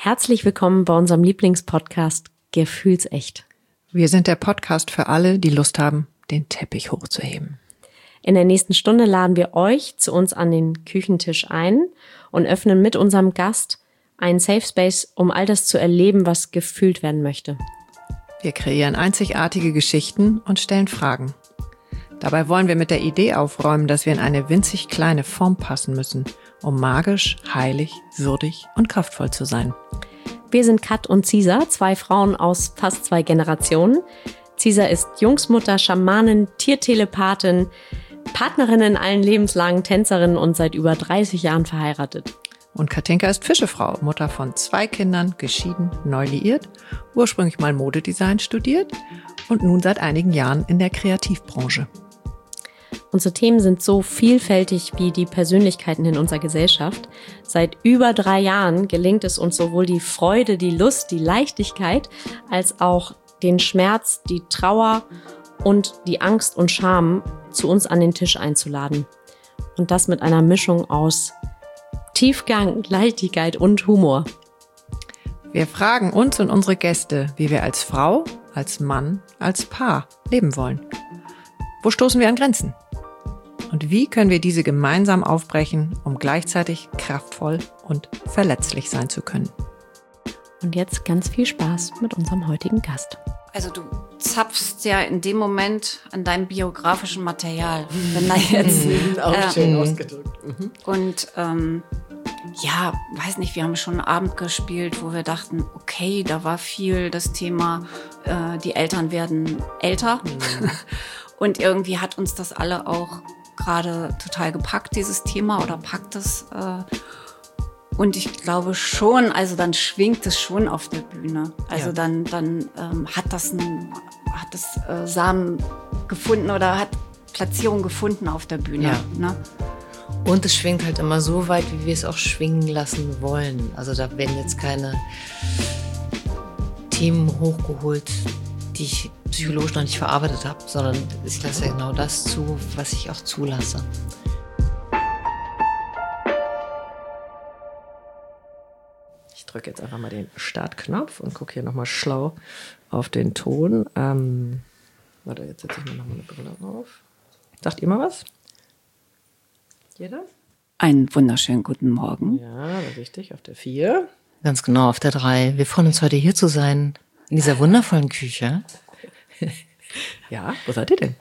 Herzlich willkommen bei unserem Lieblingspodcast Gefühlsecht. Wir sind der Podcast für alle, die Lust haben, den Teppich hochzuheben. In der nächsten Stunde laden wir euch zu uns an den Küchentisch ein und öffnen mit unserem Gast einen Safe Space, um all das zu erleben, was gefühlt werden möchte. Wir kreieren einzigartige Geschichten und stellen Fragen. Dabei wollen wir mit der Idee aufräumen, dass wir in eine winzig kleine Form passen müssen, um magisch, heilig, würdig und kraftvoll zu sein. Wir sind Kat und Cisa, 2 Frauen aus fast 2 Generationen. Cisa ist Jungsmutter, Schamanin, Tiertelepathin, Partnerin in allen Lebenslagen, Tänzerin und seit über 30 Jahren verheiratet. Und Katinka ist Fischefrau, Mutter von 2 Kindern, geschieden, neu liiert, ursprünglich mal Modedesign studiert und nun seit einigen Jahren in der Kreativbranche. Unsere Themen sind so vielfältig wie die Persönlichkeiten in unserer Gesellschaft. Seit über 3 Jahren gelingt es uns sowohl die Freude, die Lust, die Leichtigkeit, als auch den Schmerz, die Trauer und die Angst und Scham zu uns an den Tisch einzuladen. Und das mit einer Mischung aus Tiefgang, Leichtigkeit und Humor. Wir fragen uns und unsere Gäste, wie wir als Frau, als Mann, als Paar leben wollen. Wo stoßen wir an Grenzen? Und wie können wir diese gemeinsam aufbrechen, um gleichzeitig kraftvoll und verletzlich sein zu können? Und jetzt ganz viel Spaß mit unserem heutigen Gast. Also du zapfst ja in dem Moment an deinem biografischen Material. Wenn da jetzt, auch schön ausgedrückt. Und ja, weiß nicht, wir haben schon einen Abend gespielt, wo wir dachten, okay, da war viel das Thema, die Eltern werden älter. Und irgendwie hat uns das alle auch gerade total gepackt, dieses Thema, oder packt es. Und ich glaube schon, also dann schwingt es schon auf der Bühne. Also ja. dann hat das Samen gefunden oder hat Platzierung gefunden auf der Bühne. Ja. Ne? Und es schwingt halt immer so weit, wie wir es auch schwingen lassen wollen. Also da werden jetzt keine Themen hochgeholt, die ich psychologisch noch nicht verarbeitet habe, sondern ich lasse ja genau das zu, was ich auch zulasse. Ich drücke jetzt einfach mal den Startknopf und gucke hier nochmal schlau auf den Ton. Warte, jetzt setze ich mir nochmal eine Brille auf. Sagt ihr mal was? Jeder? Einen wunderschönen guten Morgen. Ja, richtig, auf der 4. Ganz genau, auf der 3. Wir freuen uns heute hier zu sein, in dieser wundervollen Küche. Ja, wo seid ihr denn?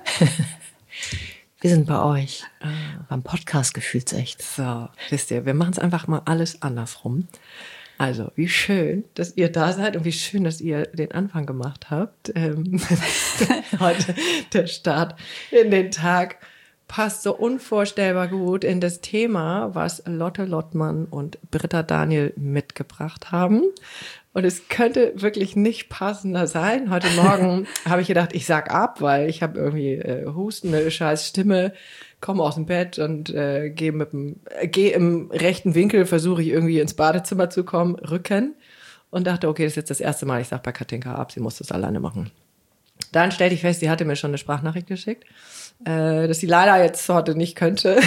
Wir sind bei euch, beim Podcast Gefühlsecht. So, wisst ihr, wir machen es einfach mal alles andersrum. Also, wie schön, dass ihr da seid und wie schön, dass ihr den Anfang gemacht habt. Heute der Start in den Tag passt so unvorstellbar gut in das Thema, was Lotte Lottmann und Britta Daniel mitgebracht haben. Und es könnte wirklich nicht passender sein. Heute Morgen habe ich gedacht, ich sag ab, weil ich habe irgendwie Husten, eine scheiß Stimme, komme aus dem Bett und gehe im rechten Winkel, versuche ich irgendwie ins Badezimmer zu kommen, Rücken. Und dachte, okay, das ist jetzt das erste Mal, ich sage bei Katinka ab, sie muss das alleine machen. Dann stellte ich fest, sie hatte mir schon eine Sprachnachricht geschickt, dass sie leider jetzt heute nicht könnte,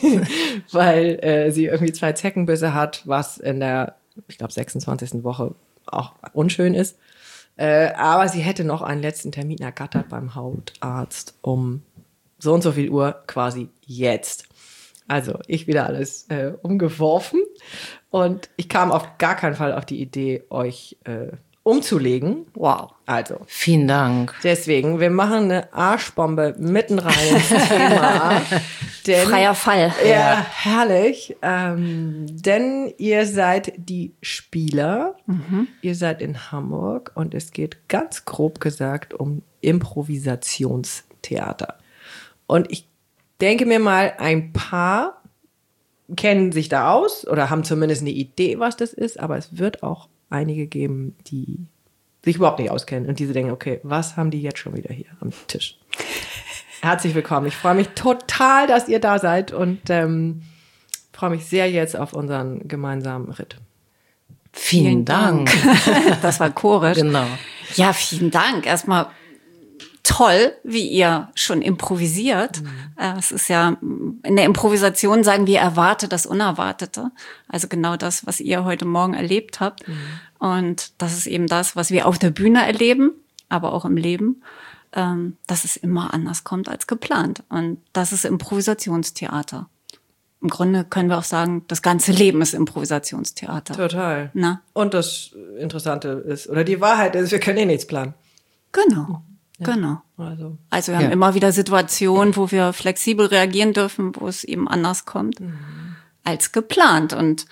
weil sie irgendwie 2 Zeckenbisse hat, was in der, ich glaube, 26. Woche auch unschön ist. Aber sie hätte noch einen letzten Termin ergattert beim Hautarzt um so und so viel Uhr, quasi jetzt. Also ich wieder alles umgeworfen und ich kam auf gar keinen Fall auf die Idee, euch umzulegen. Wow. Also. Vielen Dank. Deswegen, wir machen eine Arschbombe mitten rein ins Thema. Denn, freier Fall. Ja, herrlich. Denn ihr seid die Spieler. Ihr seid in Hamburg und es geht ganz grob gesagt um Improvisationstheater. Und ich denke mir mal, ein paar kennen sich da aus oder haben zumindest eine Idee, was das ist, aber es wird auch einige geben, die sich überhaupt nicht auskennen und diese denken, okay, was haben die jetzt schon wieder hier am Tisch? Herzlich willkommen. Ich freue mich total, dass ihr da seid und freue mich sehr jetzt auf unseren gemeinsamen Ritt. Vielen Dank. Das war chorisch. Genau. Ja, vielen Dank. Erstmal toll, wie ihr schon improvisiert. Es ist ja, in der Improvisation sagen wir, erwarte das Unerwartete. Also genau das, was ihr heute Morgen erlebt habt. Und das ist eben das, was wir auf der Bühne erleben, aber auch im Leben, dass es immer anders kommt als geplant. Und das ist Improvisationstheater. Im Grunde können wir auch sagen, das ganze Leben ist Improvisationstheater. Total. Na? Und das Interessante ist, oder die Wahrheit ist, wir können eh nichts planen. Genau, genau. Also wir haben Ja. immer wieder Situationen, wo wir flexibel reagieren dürfen, wo es eben anders kommt als geplant. Und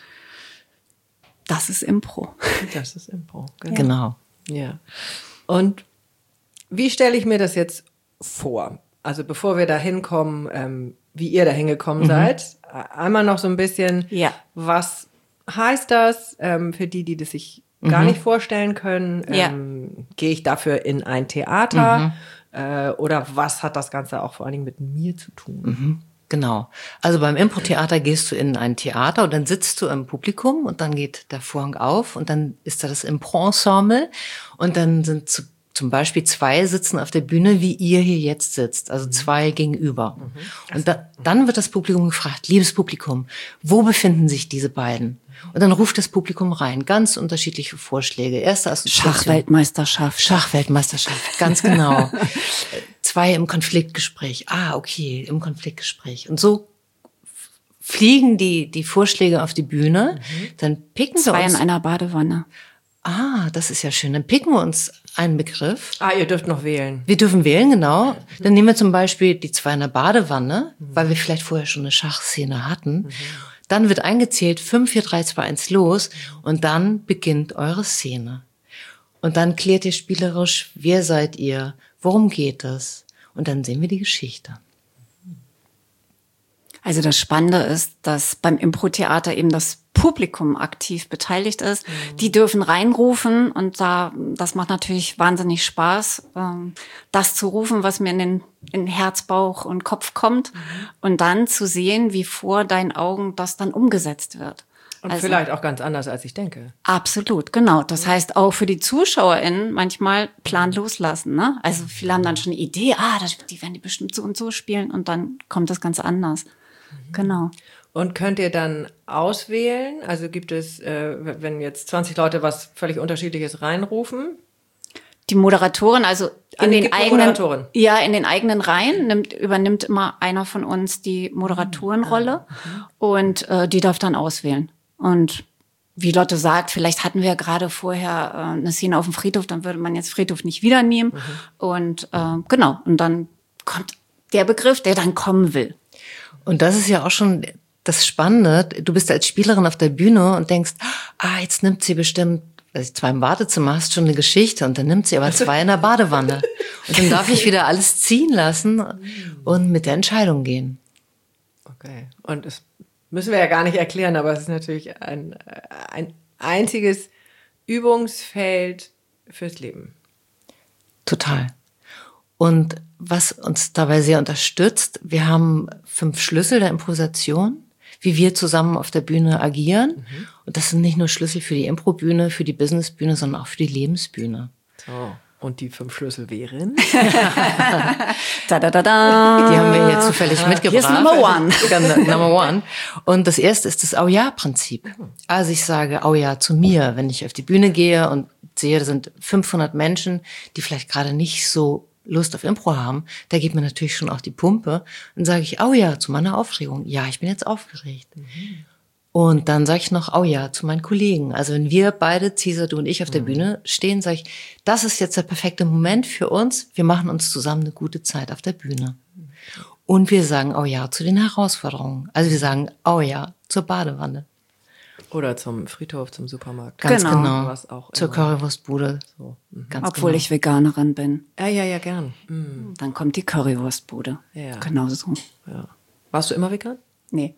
das ist Impro. Das ist Impro. Genau. Ja. Und wie stelle ich mir das jetzt vor? Also bevor wir da hinkommen, wie ihr da hingekommen seid, einmal noch so ein bisschen, Ja. was heißt das für die das sich gar nicht vorstellen können? Ja. Gehe ich dafür in ein Theater? Oder was hat das Ganze auch vor allen Dingen mit mir zu tun? Genau. Also beim Impro-Theater gehst du in ein Theater und dann sitzt du im Publikum und dann geht der Vorhang auf und dann ist da das Impro-Ensemble und dann sind zum Beispiel 2 sitzen auf der Bühne, wie ihr hier jetzt sitzt, also 2 gegenüber. Und dann wird das Publikum gefragt, liebes Publikum, wo befinden sich diese beiden? Und dann ruft das Publikum rein, ganz unterschiedliche Vorschläge. Erste Assoziation. Schachweltmeisterschaft, ganz genau. 2 im Konfliktgespräch. Okay, im Konfliktgespräch. Und so fliegen die Vorschläge auf die Bühne. Dann picken wir 2 uns. in einer Badewanne. Das ist ja schön. Dann picken wir uns einen Begriff. Ihr dürft noch wählen. Wir dürfen wählen, genau. Dann nehmen wir zum Beispiel die 2 in der Badewanne, weil wir vielleicht vorher schon eine Schachszene hatten. Dann wird eingezählt, 5, 4, 3, 2, 1, los. Und dann beginnt eure Szene. Und dann klärt ihr spielerisch, wer seid ihr, worum geht es? Und dann sehen wir die Geschichte. Also das Spannende ist, dass beim Impro-Theater eben das Publikum aktiv beteiligt ist. Die dürfen reinrufen und das macht natürlich wahnsinnig Spaß, das zu rufen, was mir in Herz, Bauch und Kopf kommt und dann zu sehen, wie vor deinen Augen das dann umgesetzt wird. Und vielleicht auch ganz anders, als ich denke. Absolut, genau. Das heißt auch für die ZuschauerInnen manchmal planlos lassen. Ne? Also viele haben dann schon eine Idee, die werden die bestimmt so und so spielen und dann kommt das ganz anders. Genau. Und könnt ihr dann auswählen? Also gibt es, wenn jetzt 20 Leute was völlig Unterschiedliches reinrufen? Die Moderatorin, also in den eigenen Reihen übernimmt immer einer von uns die Moderatorenrolle und die darf dann auswählen. Und wie Lotte sagt, vielleicht hatten wir gerade vorher eine Szene auf dem Friedhof, dann würde man jetzt Friedhof nicht wieder nehmen. Und genau, und dann kommt der Begriff, der dann kommen will. Und das ist ja auch schon das Spannende. Du bist als Spielerin auf der Bühne und denkst, jetzt nimmt sie bestimmt, weil sie 2 im Badezimmer hast, schon eine Geschichte und dann nimmt sie aber 2 in der Badewanne. Und dann darf ich wieder alles ziehen lassen und mit der Entscheidung gehen. Okay. Und das müssen wir ja gar nicht erklären, aber es ist natürlich ein einziges Übungsfeld fürs Leben. Total. Und was uns dabei sehr unterstützt, wir haben 5 Schlüssel der Improvisation, wie wir zusammen auf der Bühne agieren. Und das sind nicht nur Schlüssel für die Improbühne, für die Businessbühne, sondern auch für die Lebensbühne. So. Und die 5 Schlüssel wären? Da. Die haben wir hier zufällig mitgebracht. Hier ist Number One. Number One. Und das erste ist das Au-Ja-Prinzip. Also ich sage Au-Ja zu mir, wenn ich auf die Bühne gehe und sehe, da sind 500 Menschen, die vielleicht gerade nicht so Lust auf Impro haben, da geht mir natürlich schon auch die Pumpe. Dann sage ich, Au-Ja, zu meiner Aufregung. Ja, ich bin jetzt aufgeregt. Und dann sage ich noch, Au-Ja, zu meinen Kollegen. Also wenn wir beide, Cesar, du und ich, auf der Bühne stehen, sage ich, das ist jetzt der perfekte Moment für uns. Wir machen uns zusammen eine gute Zeit auf der Bühne. Und wir sagen Au-Ja zu den Herausforderungen. Also wir sagen Au-Ja zur Badewanne. Oder zum Friedhof, zum Supermarkt. Ganz Genau. genau. Was auch Zur immer. Currywurstbude. So. Ganz Obwohl genau. ich Veganerin bin. Ja, gern. Dann kommt die Currywurstbude. Ja. Genau so. Ja. Warst du immer vegan? Nee.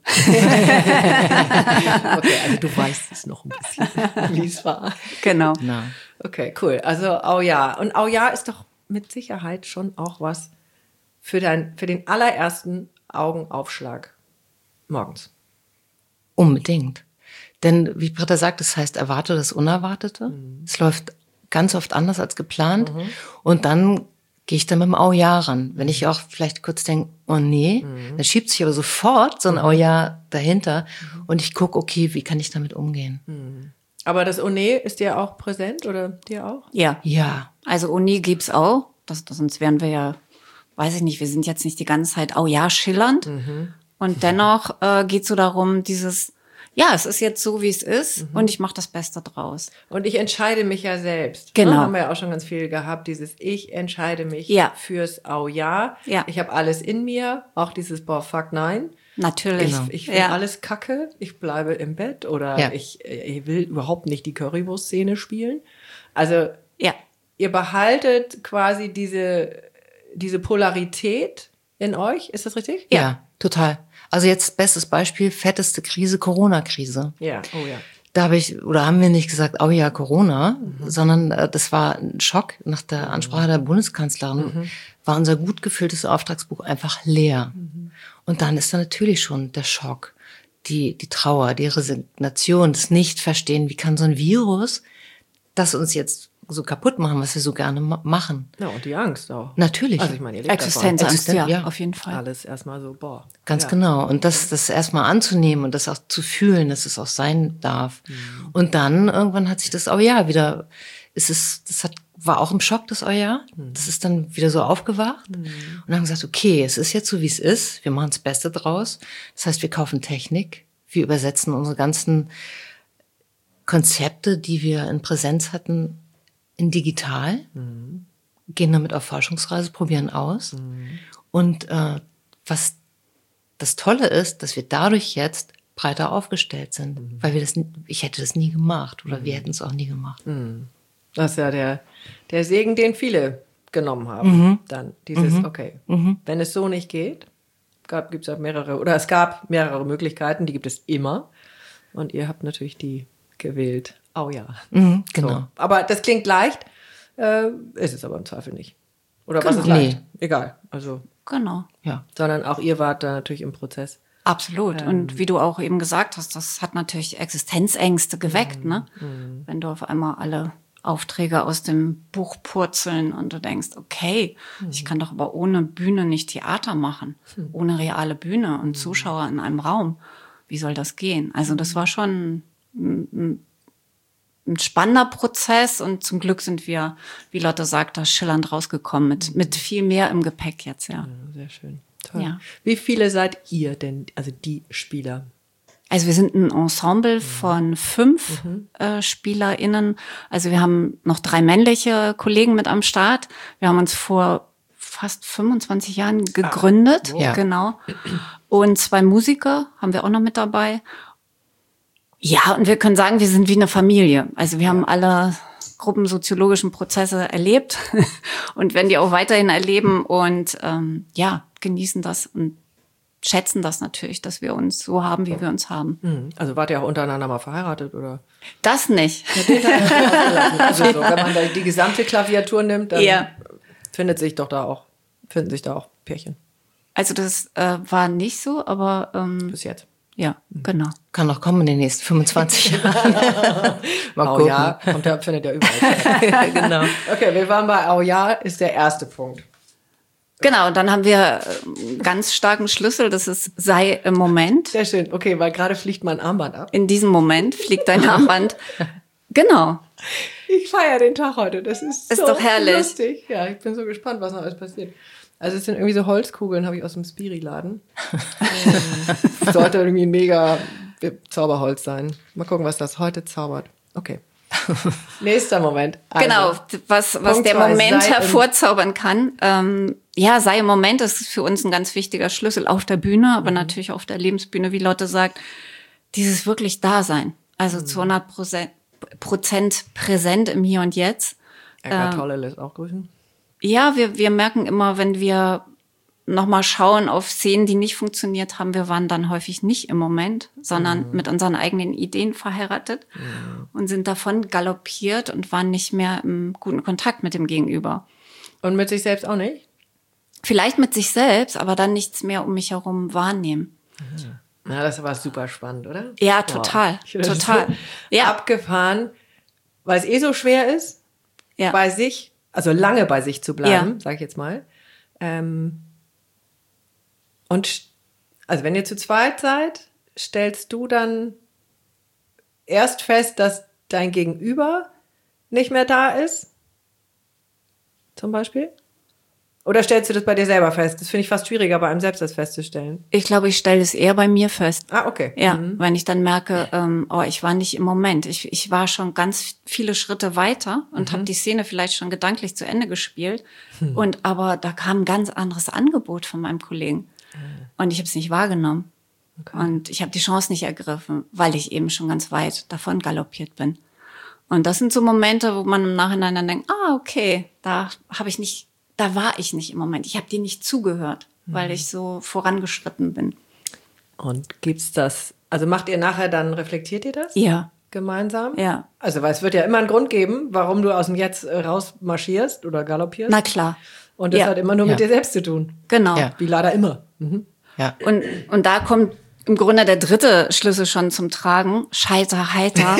Okay, also du weißt es noch ein bisschen, wie es war. Genau. Na. Okay, cool. Also Au-Ja. Und Au-Ja ist doch mit Sicherheit schon auch was für den allerersten Augenaufschlag morgens. Unbedingt. Denn wie Britta sagt, es heißt, erwarte das Unerwartete. Es läuft ganz oft anders als geplant. Und dann gehe ich dann mit dem Au ja ran. Wenn ich auch vielleicht kurz denke, oh nee, dann schiebt sich aber sofort so ein Au ja dahinter und ich gucke, okay, wie kann ich damit umgehen? Aber das Oh nee ist dir auch präsent oder dir auch? Ja. Ja. Also Uni gibt's auch. Sonst wären wir ja, weiß ich nicht, wir sind jetzt nicht die ganze Zeit, oh ja, schillernd. Und dennoch geht's so darum, ja, es ist jetzt so, wie es ist und ich mache das Beste draus. Und ich entscheide mich ja selbst. Genau. Ne? Haben wir ja auch schon ganz viel gehabt, dieses Ich entscheide mich fürs Au ja. Ja. Ich habe alles in mir, auch dieses boah, fuck nein. Natürlich. Ich finde alles kacke, ich bleibe im Bett oder ich will überhaupt nicht die Currywurst-Szene spielen. Also ihr behaltet quasi diese Polarität in euch, ist das richtig? Ja, total. Also jetzt bestes Beispiel, fetteste Krise, Corona-Krise. Ja, oh ja. Da haben wir nicht gesagt, oh ja, Corona, sondern das war ein Schock. Nach der Ansprache der Bundeskanzlerin war unser gut gefülltes Auftragsbuch einfach leer. Und dann ist da natürlich schon der Schock, die Trauer, die Resignation, das Nicht-Verstehen, wie kann so ein Virus das uns jetzt so kaputt machen, was wir so gerne machen. Ja, und die Angst auch. Natürlich. Also ich meine, ihr lebt Existenzangst, davon. ja, auf jeden Fall. alles erstmal so, boah. Ganz genau. Und das erstmal anzunehmen und das auch zu fühlen, dass es auch sein darf. Und dann irgendwann hat sich das auch wieder, war auch im Schock, das Jahr. Das ist dann wieder so aufgewacht. Und haben gesagt, okay, es ist jetzt so, wie es ist. Wir machen das Beste draus. Das heißt, wir kaufen Technik. Wir übersetzen unsere ganzen Konzepte, die wir in Präsenz hatten, in digital. Gehen damit auf Forschungsreise, probieren aus. Und was das Tolle ist, dass wir dadurch jetzt breiter aufgestellt sind. Weil ich hätte das nie gemacht oder wir hätten es auch nie gemacht. Das ist ja der Segen, den viele genommen haben. Dann dieses, okay, wenn es so nicht geht, es gab mehrere Möglichkeiten, die gibt es immer. Und ihr habt natürlich die gewählt. Oh ja. Genau. So. Aber das klingt leicht, ist es aber im Zweifel nicht. Oder was ist Genau. leicht? Egal. Also, Genau. Ja. sondern auch ihr wart da natürlich im Prozess. Absolut. Und wie du auch eben gesagt hast, das hat natürlich Existenzängste geweckt, ne? Wenn du auf einmal alle Aufträge aus dem Buch purzeln und du denkst, okay, ich kann doch aber ohne Bühne nicht Theater machen. Ohne reale Bühne und Zuschauer in einem Raum. Wie soll das gehen? Also das war schon ein spannender Prozess und zum Glück sind wir, wie Lotte sagt, da schillernd rausgekommen mit viel mehr im Gepäck jetzt, ja. Sehr schön. Toll. Ja. Wie viele seid ihr denn, also die Spieler? Also wir sind ein Ensemble von 5 SpielerInnen. Also wir haben noch 3 männliche Kollegen mit am Start. Wir haben uns vor fast 25 Jahren gegründet. Ja. Genau. Und 2 Musiker haben wir auch noch mit dabei. Ja, und wir können sagen, wir sind wie eine Familie. Also wir haben alle gruppensoziologischen Prozesse erlebt und werden die auch weiterhin erleben und genießen das und schätzen das natürlich, dass wir uns so haben, wie wir uns haben. Also wart ihr auch untereinander mal verheiratet, oder? Das nicht. Also so, wenn man da die gesamte Klaviatur nimmt, dann finden sich da auch Pärchen. Also das war nicht so, aber Bis jetzt. ja, genau. Kann noch kommen in den nächsten 25 Jahren. Mal gucken. Ja, findet ja überall. Genau. Okay, wir waren bei ja, ist der erste Punkt. Genau, und dann haben wir einen ganz starken Schlüssel, das ist sei im Moment. Sehr schön. Okay, weil gerade fliegt mein Armband ab. In diesem Moment fliegt dein Armband. Genau. Ich feiere den Tag heute. Das ist so doch herrlich. lustig. Ja, ich bin so gespannt, was noch alles passiert. Also es sind irgendwie so Holzkugeln, habe ich aus dem Spiri-Laden. Sollte irgendwie ein mega Zauberholz sein. Mal gucken, was das heute zaubert. Okay. Nächster Moment. Also, Genau, was Punkt der 2, Moment sei im- hervorzaubern kann. Sei im Moment, das ist für uns ein ganz wichtiger Schlüssel auf der Bühne, aber natürlich auf der Lebensbühne, wie Lotte sagt, dieses wirklich Dasein. Also zu 100% präsent im Hier und Jetzt. Eckart Tolle lässt auch grüßen. Ja, wir merken immer, wenn wir nochmal schauen auf Szenen, die nicht funktioniert haben, wir waren dann häufig nicht im Moment, sondern mit unseren eigenen Ideen verheiratet und sind davon galoppiert und waren nicht mehr im guten Kontakt mit dem Gegenüber. Und mit sich selbst auch nicht? Vielleicht mit sich selbst, aber dann nichts mehr um mich herum wahrnehmen. Na, das war super spannend, oder? Ja, total, Wow. Ich finde das total. so Ja. abgefahren, weil es so schwer ist, Ja. bei sich also lange bei sich zu bleiben, sage ich jetzt mal. Und also wenn ihr zu zweit seid, stellst du dann erst fest, dass dein Gegenüber nicht mehr da ist? Zum Beispiel? Oder stellst du das bei dir selber fest? Das finde ich fast schwieriger, bei einem selbst das festzustellen. Ich glaube, ich stelle es eher bei mir fest. Ah, okay. Ja, wenn ich dann merke, ich war nicht im Moment. Ich war schon ganz viele Schritte weiter und habe die Szene vielleicht schon gedanklich zu Ende gespielt. Aber da kam ein ganz anderes Angebot von meinem Kollegen. Und ich habe es nicht wahrgenommen. Okay. Und ich habe die Chance nicht ergriffen, weil ich eben schon ganz weit davon galoppiert bin. Und das sind so Momente, wo man im Nachhinein dann denkt, okay, da war ich nicht im Moment. Ich habe dir nicht zugehört, weil ich so vorangeschritten bin. Und gibt's das, also macht ihr nachher dann, reflektiert ihr das? Ja. Gemeinsam? Ja. Also, weil es wird ja immer einen Grund geben, warum du aus dem Jetzt rausmarschierst oder galoppierst. Na klar. Und das hat immer nur mit dir selbst zu tun. Genau. Ja. Wie leider immer. Mhm. Ja. Und da kommt im Grunde der dritte Schlüssel schon zum Tragen. Scheiter, heiter.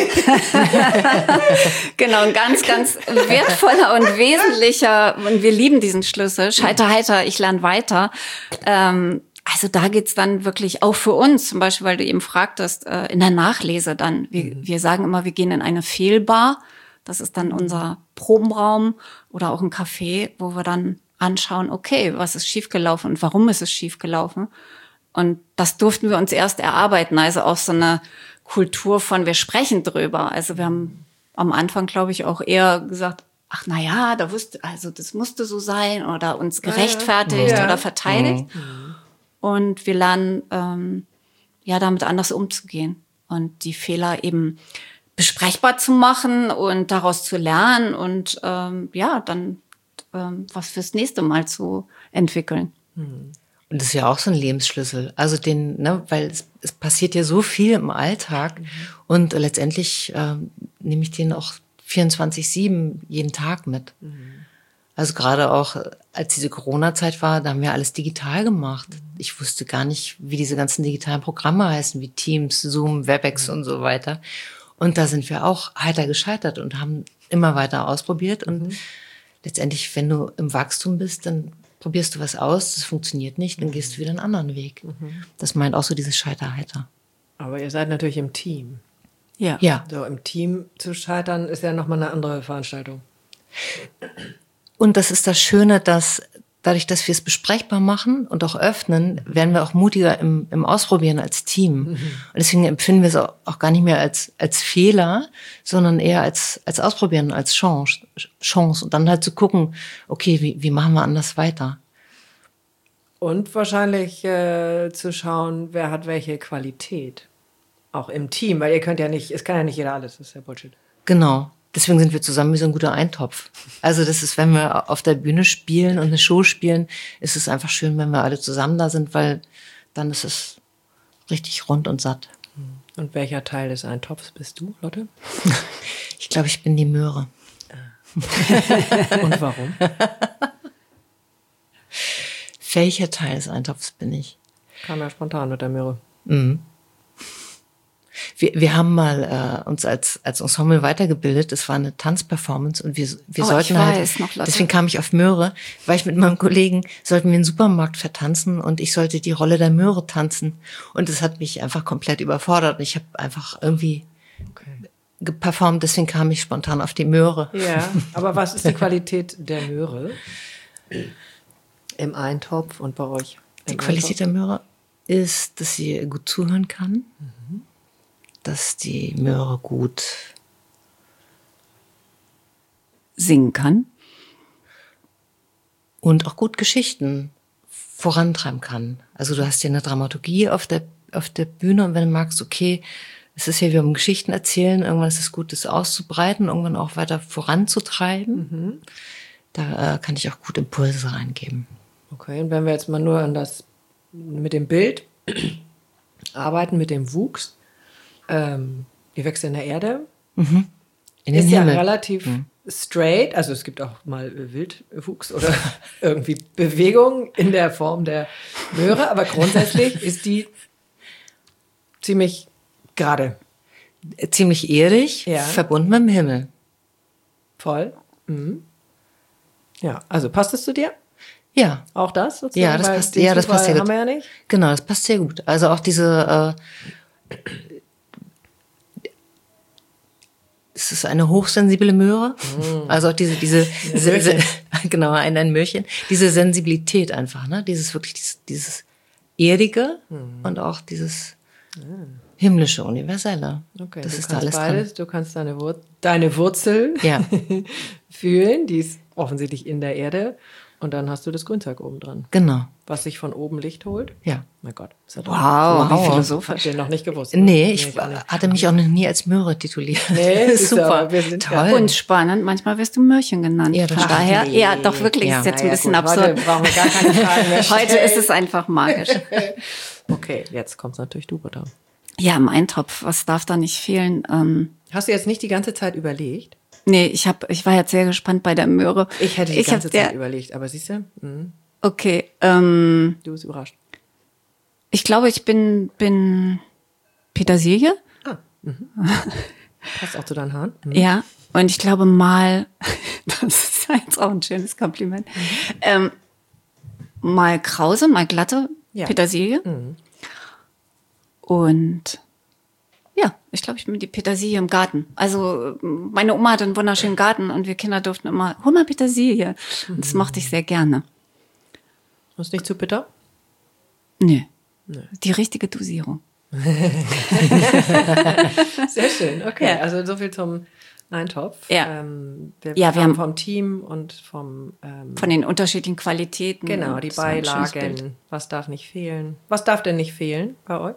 Genau, ein ganz, ganz wertvoller und wesentlicher, und wir lieben diesen Schlüssel. Scheiter, heiter, ich lerne weiter. Also da geht's dann wirklich auch für uns, zum Beispiel, weil du eben fragtest, in der Nachlese dann. Wir sagen immer, wir gehen in eine Fehlbar. Das ist dann unser Probenraum oder auch ein Café, wo wir dann anschauen, okay, was ist schiefgelaufen und warum ist es schiefgelaufen? Und das durften wir uns erst erarbeiten, also auch so eine Kultur von, wir sprechen drüber. Also wir haben am Anfang, glaube ich, auch eher gesagt, ach na ja, also das musste so sein, oder uns gerechtfertigt oder verteidigt. Und wir lernen, damit anders umzugehen und die Fehler eben besprechbar zu machen und daraus zu lernen und dann was fürs nächste Mal zu entwickeln. Und das ist ja auch so ein Lebensschlüssel. Also weil es passiert ja so viel im Alltag und letztendlich nehme ich den auch 24/7 jeden Tag mit. Also gerade auch, als diese Corona-Zeit war, da haben wir alles digital gemacht. Ich wusste gar nicht, wie diese ganzen digitalen Programme heißen, wie Teams, Zoom, Webex und so weiter. Und da sind wir auch heiter gescheitert und haben immer weiter ausprobiert. Und letztendlich, wenn du im Wachstum bist, dann probierst du was aus, das funktioniert nicht, dann gehst du wieder einen anderen Weg. Das meint auch so dieses Scheiter-Heiter. Aber ihr seid natürlich im Team. Ja. So, im Team zu scheitern ist ja nochmal eine andere Veranstaltung. Und das ist das Schöne, dass dadurch, dass wir es besprechbar machen und auch öffnen, werden wir auch mutiger im Ausprobieren als Team. Und deswegen empfinden wir es auch gar nicht mehr als Fehler, sondern eher als Ausprobieren, als Chance. Und dann halt zu gucken, okay, wie machen wir anders weiter? Und wahrscheinlich zu schauen, wer hat welche Qualität. Auch im Team, weil es kann ja nicht jeder alles, das ist ja Bullshit. Genau. Deswegen sind wir zusammen wie so ein guter Eintopf. Also das ist, wenn wir auf der Bühne spielen und eine Show spielen, ist es einfach schön, wenn wir alle zusammen da sind, weil dann ist es richtig rund und satt. Und welcher Teil des Eintopfs bist du, Lotte? Ich glaube, ich bin die Möhre. Und warum? Welcher Teil des Eintopfs bin ich? Kam ja spontan mit der Möhre. Wir haben mal uns als Ensemble weitergebildet. Das war eine Tanzperformance und wir sollten deswegen kam ich auf Möhre, weil ich mit meinem Kollegen sollten wir einen Supermarkt vertanzen und ich sollte die Rolle der Möhre tanzen. Und das hat mich einfach komplett überfordert. Ich habe einfach irgendwie geperformt, deswegen kam ich spontan auf die Möhre. Ja, aber was ist die Qualität der Möhre im Eintopf und bei euch? Die Qualität der Möhre ist, dass sie gut zuhören kann. Dass die Möhre gut singen kann. Und auch gut Geschichten vorantreiben kann. Also du hast ja eine Dramaturgie auf der Bühne und wenn du magst, okay, es ist ja wie um Geschichten erzählen, irgendwann ist es gut, das auszubreiten, irgendwann auch weiter voranzutreiben. Da kann ich auch gut Impulse reingeben. Okay, und wenn wir jetzt mal nur an das mit dem Bild arbeiten, mit dem Wuchs, die wächst in der Erde, In den ist ja Himmel. relativ straight, also es gibt auch mal Wildwuchs oder irgendwie Bewegung in der Form der Möhre, aber grundsätzlich ist die ziemlich gerade. Ziemlich erdig, Ja. verbunden mit dem Himmel. Voll. Ja, also passt es zu dir? Ja. Auch das sozusagen? Ja, das Weil passt, den das passt Zufall sehr haben gut. wir ja nicht. Genau, das passt sehr gut. Also auch diese, es ist eine hochsensible Möhre. Also auch diese genau, ein Möhrchen. Diese Sensibilität einfach, ne? Dieses wirklich, dieses Erdige und auch dieses himmlische, universelle. Okay, das du ist da kannst alles beides. Du kannst deine Wurzel Ja. fühlen, die ist offensichtlich in der Erde. Und dann hast du das Grünzeug oben dran, dran. Genau, was sich von oben Licht holt. ja. Mein Gott. Ist ja Wow, wie Habt philosophisch. ihr noch nicht gewusst? Ne? Nee, ich auch nicht. hatte mich auch noch nie als Möhre tituliert. Nee, siehst du, super. aber wir sind Toll. Und spannend, manchmal wirst du Möhrchen genannt. Ja, das Von stimmt. daher, ja, doch wirklich, Ja. ist jetzt ein bisschen gut, absurd. Heute brauchen wir gar keine Fragen mehr Heute stellen. ist es einfach magisch. Okay, jetzt kommt's natürlich du, Britta. Ja, im Eintopf, was darf da nicht fehlen? Hast du jetzt nicht die ganze Zeit überlegt? Nee, ich war jetzt sehr gespannt bei der Möhre. Ich hätte die ganze hab Zeit überlegt, aber siehst du, Okay, du bist überrascht. ich glaube, ich bin Petersilie. Passt auch zu deinen Haaren. Ja, und ich glaube mal, das ist jetzt auch ein schönes Kompliment, mal krause, mal glatte Ja. Petersilie. Und ja, ich glaube, ich bin die Petersilie im Garten. Also meine Oma hatte einen wunderschönen Garten und wir Kinder durften immer, hol mal Petersilie. Und das mochte ich sehr gerne. Ist nicht zu bitter? Nee. Die richtige Dosierung. Sehr schön, okay. Ja. Also so viel zum Eintopf. Ja. Wir Ja, wir haben haben- vom Team und vom Von den unterschiedlichen Qualitäten. genau, die Das war ein schönes Bild. Beilagen. Was darf nicht fehlen? Was darf denn nicht fehlen bei euch?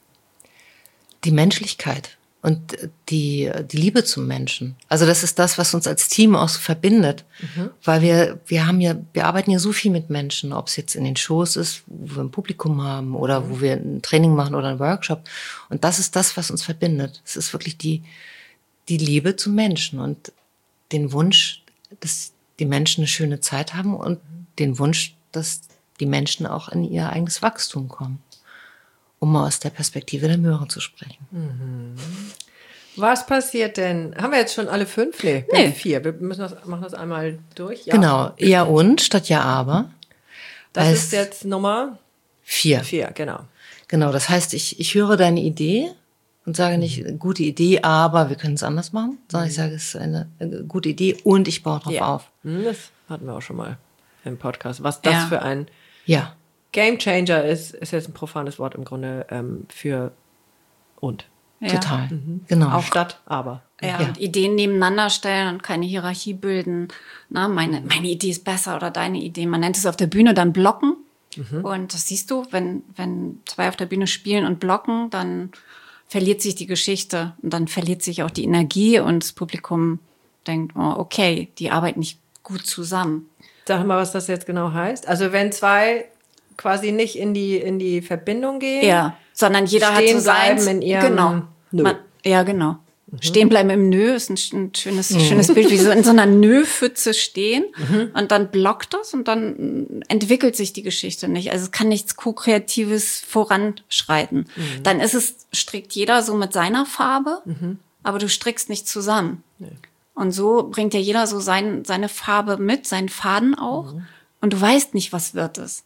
Die Menschlichkeit und die Liebe zum Menschen. Also das ist das, was uns als Team auch so verbindet. Weil wir arbeiten ja so viel mit Menschen, ob es jetzt in den Shows ist, wo wir ein Publikum haben oder wo wir ein Training machen oder einen Workshop. Und das ist das, was uns verbindet. Es ist wirklich die Liebe zum Menschen und den Wunsch, dass die Menschen eine schöne Zeit haben und den Wunsch, dass die Menschen auch in ihr eigenes Wachstum kommen. Um mal aus der Perspektive der Möhre zu sprechen. Was passiert denn? Haben wir jetzt schon alle 5? Nee, wir haben 4. Wir machen das einmal durch. Ja. Genau, ja und statt ja aber. Das Heißt ist jetzt Nummer 4. 4, genau. Genau, das heißt, ich höre deine Idee und sage nicht, gute Idee, aber wir können es anders machen, sondern ich sage, es ist eine gute Idee und ich baue drauf auf. Das hatten wir auch schon mal im Podcast. Was das für ein Ja, Game Changer ist jetzt ein profanes Wort im Grunde für und. Ja. total. Genau. Auch statt, aber. Ja, Ja. und Ideen nebeneinander stellen und keine Hierarchie bilden. Na, meine Idee ist besser oder deine Idee. Man nennt es auf der Bühne dann Blocken. Und das siehst du, wenn zwei auf der Bühne spielen und blocken, dann verliert sich die Geschichte und dann verliert sich auch die Energie und das Publikum denkt, oh, okay, die arbeiten nicht gut zusammen. Sag mal, was das jetzt genau heißt. Also wenn zwei quasi nicht in die Verbindung gehen. Ja, sondern jeder hat Stehen so seins. bleiben in ihrem genau. Nö. Ja, genau. Stehen bleiben im Nö ist ein schönes Bild, wie so in so einer Nö-Pfütze stehen und dann blockt das und dann entwickelt sich die Geschichte nicht. Also es kann nichts Co-Kreatives voranschreiten. Dann strickt jeder so mit seiner Farbe, aber du strickst nicht zusammen. Und so bringt ja jeder so seine Farbe mit, seinen Faden auch. Und du weißt nicht, was wird es.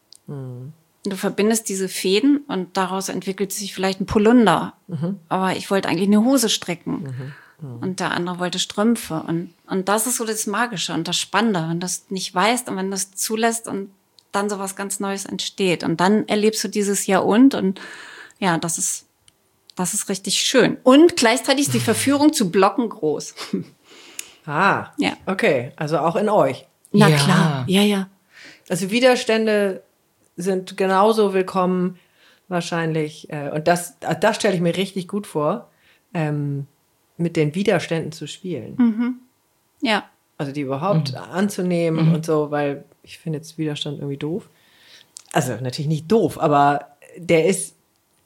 Du verbindest diese Fäden und daraus entwickelt sich vielleicht ein Polunder. Aber ich wollte eigentlich eine Hose stricken. Und der andere wollte Strümpfe. Und das ist so das Magische und das Spannende, wenn du es nicht weißt und wenn du es zulässt und dann so was ganz Neues entsteht. Und dann erlebst du dieses Ja und ja, das ist richtig schön. Und gleichzeitig ist die Verführung zu Blocken groß. Ah, Ja. okay. Also auch in euch. Na Ja. klar, ja. Also Widerstände sind genauso willkommen wahrscheinlich. Und das stelle ich mir richtig gut vor, mit den Widerständen zu spielen. Ja. Also die überhaupt anzunehmen und so, weil ich finde jetzt Widerstand irgendwie doof. Also natürlich nicht doof, aber der ist,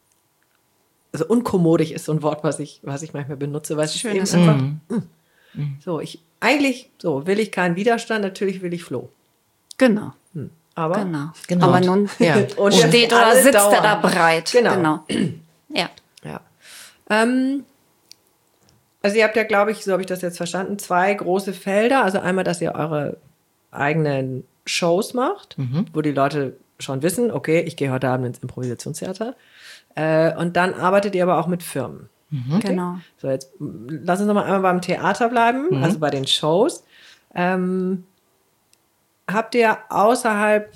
also unkommodig ist so ein Wort, was ich manchmal benutze, weil es ist eben Schönes einfach, so, will ich keinen Widerstand, natürlich will ich Floh. Genau. Aber Genau. Aber nun Ja. Und steht oder alles sitzt er da dauern. breit. Genau. Ja. Ja. Also ihr habt ja, glaube ich, so habe ich das jetzt verstanden, 2 große Felder. Also einmal, dass ihr eure eigenen Shows macht, wo die Leute schon wissen, okay, ich gehe heute Abend ins Improvisationstheater. Und dann arbeitet ihr aber auch mit Firmen. Okay? Genau. So, jetzt lass uns noch mal einmal beim Theater bleiben, also bei den Shows. Habt ihr außerhalb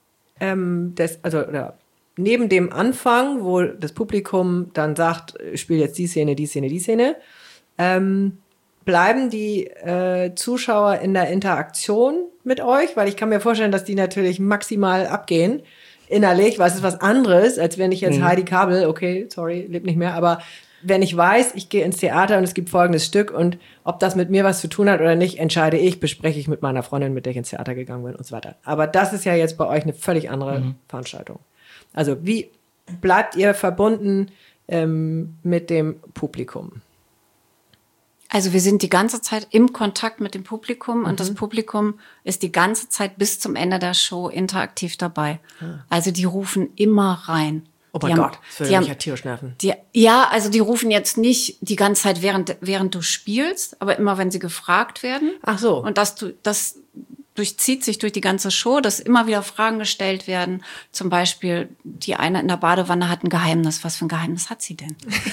oder neben dem Anfang, wo das Publikum dann sagt, spiel jetzt die Szene, die Szene, die Szene, bleiben die Zuschauer in der Interaktion mit euch? Weil ich kann mir vorstellen, dass die natürlich maximal abgehen innerlich, weil es ist was anderes, als wenn ich jetzt Heidi Kabel, okay, sorry, lebt nicht mehr, aber wenn ich weiß, ich gehe ins Theater und es gibt folgendes Stück und ob das mit mir was zu tun hat oder nicht, entscheide ich, bespreche ich mit meiner Freundin, mit der ich ins Theater gegangen bin und so weiter. Aber das ist ja jetzt bei euch eine völlig andere Veranstaltung. Also wie bleibt ihr verbunden mit dem Publikum? Also wir sind die ganze Zeit im Kontakt mit dem Publikum und das Publikum ist die ganze Zeit bis zum Ende der Show interaktiv dabei. Also die rufen immer rein. Oh mein Gott, das würde mich ja tierisch nerven. Also die rufen jetzt nicht die ganze Zeit, während du spielst, aber immer, wenn sie gefragt werden. Ach so. Und das durchzieht sich durch die ganze Show, dass immer wieder Fragen gestellt werden. Zum Beispiel, die eine in der Badewanne hat ein Geheimnis. Was für ein Geheimnis hat sie denn?